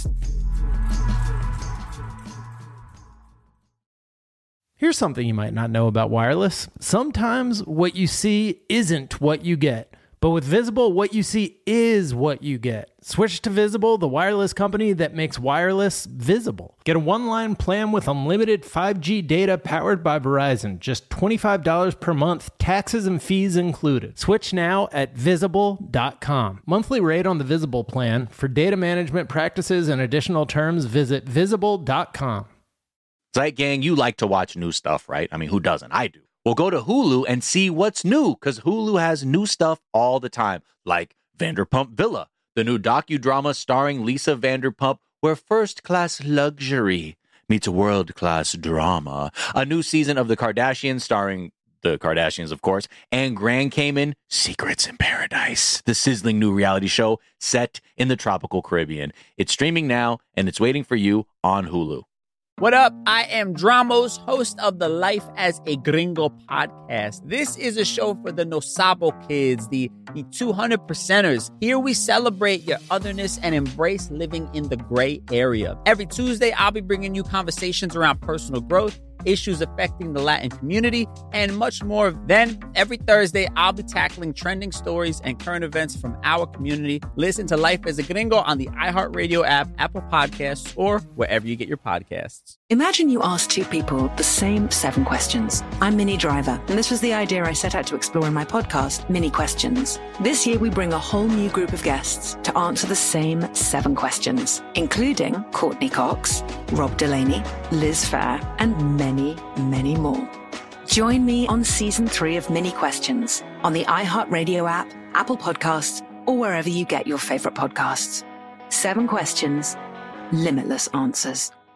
Here's something you might not know about wireless. Sometimes what you see isn't what you get. But with Visible, what you see is what you get. Switch to Visible, the wireless company that makes wireless visible. Get a one-line plan with unlimited 5G data powered by Verizon. Just $25 per month, taxes and fees included. Switch now at Visible.com. Monthly rate on the Visible plan. For data management practices and additional terms, visit Visible.com. Zeit Gang, you like to watch new stuff, right? I mean, who doesn't? I do. Well, go to Hulu and see what's new, because Hulu has new stuff all the time, like Vanderpump Villa, the new docudrama starring Lisa Vanderpump, where first-class luxury meets world-class drama. A new season of The Kardashians starring the Kardashians, of course, and Grand Cayman, Secrets in Paradise, the sizzling new reality show set in the tropical Caribbean. It's streaming now, and it's waiting for you on Hulu. What up? I am Dramos, host of the Life as a Gringo podcast. This is a show for the No Sabo kids, the 200%ers. Here we celebrate your otherness and embrace living in the gray area. Every Tuesday, I'll be bringing you conversations around personal growth, issues affecting the Latin community, and much more. Then, every Thursday, I'll be tackling trending stories and current events from our community. Listen to Life as a Gringo on the iHeartRadio app, Apple Podcasts, or wherever you get your podcasts. Imagine you ask two people the same 7 questions. I'm Minnie Driver, and this was the idea I set out to explore in my podcast, Mini Questions. This year, we bring a whole new group of guests to answer the same 7 questions, including Courtney Cox, Rob Delaney, Liz Phair, and many, many more. Join me on Season 3 of Mini Questions on the iHeartRadio app, Apple Podcasts, or wherever you get your favorite podcasts. 7 questions, limitless answers.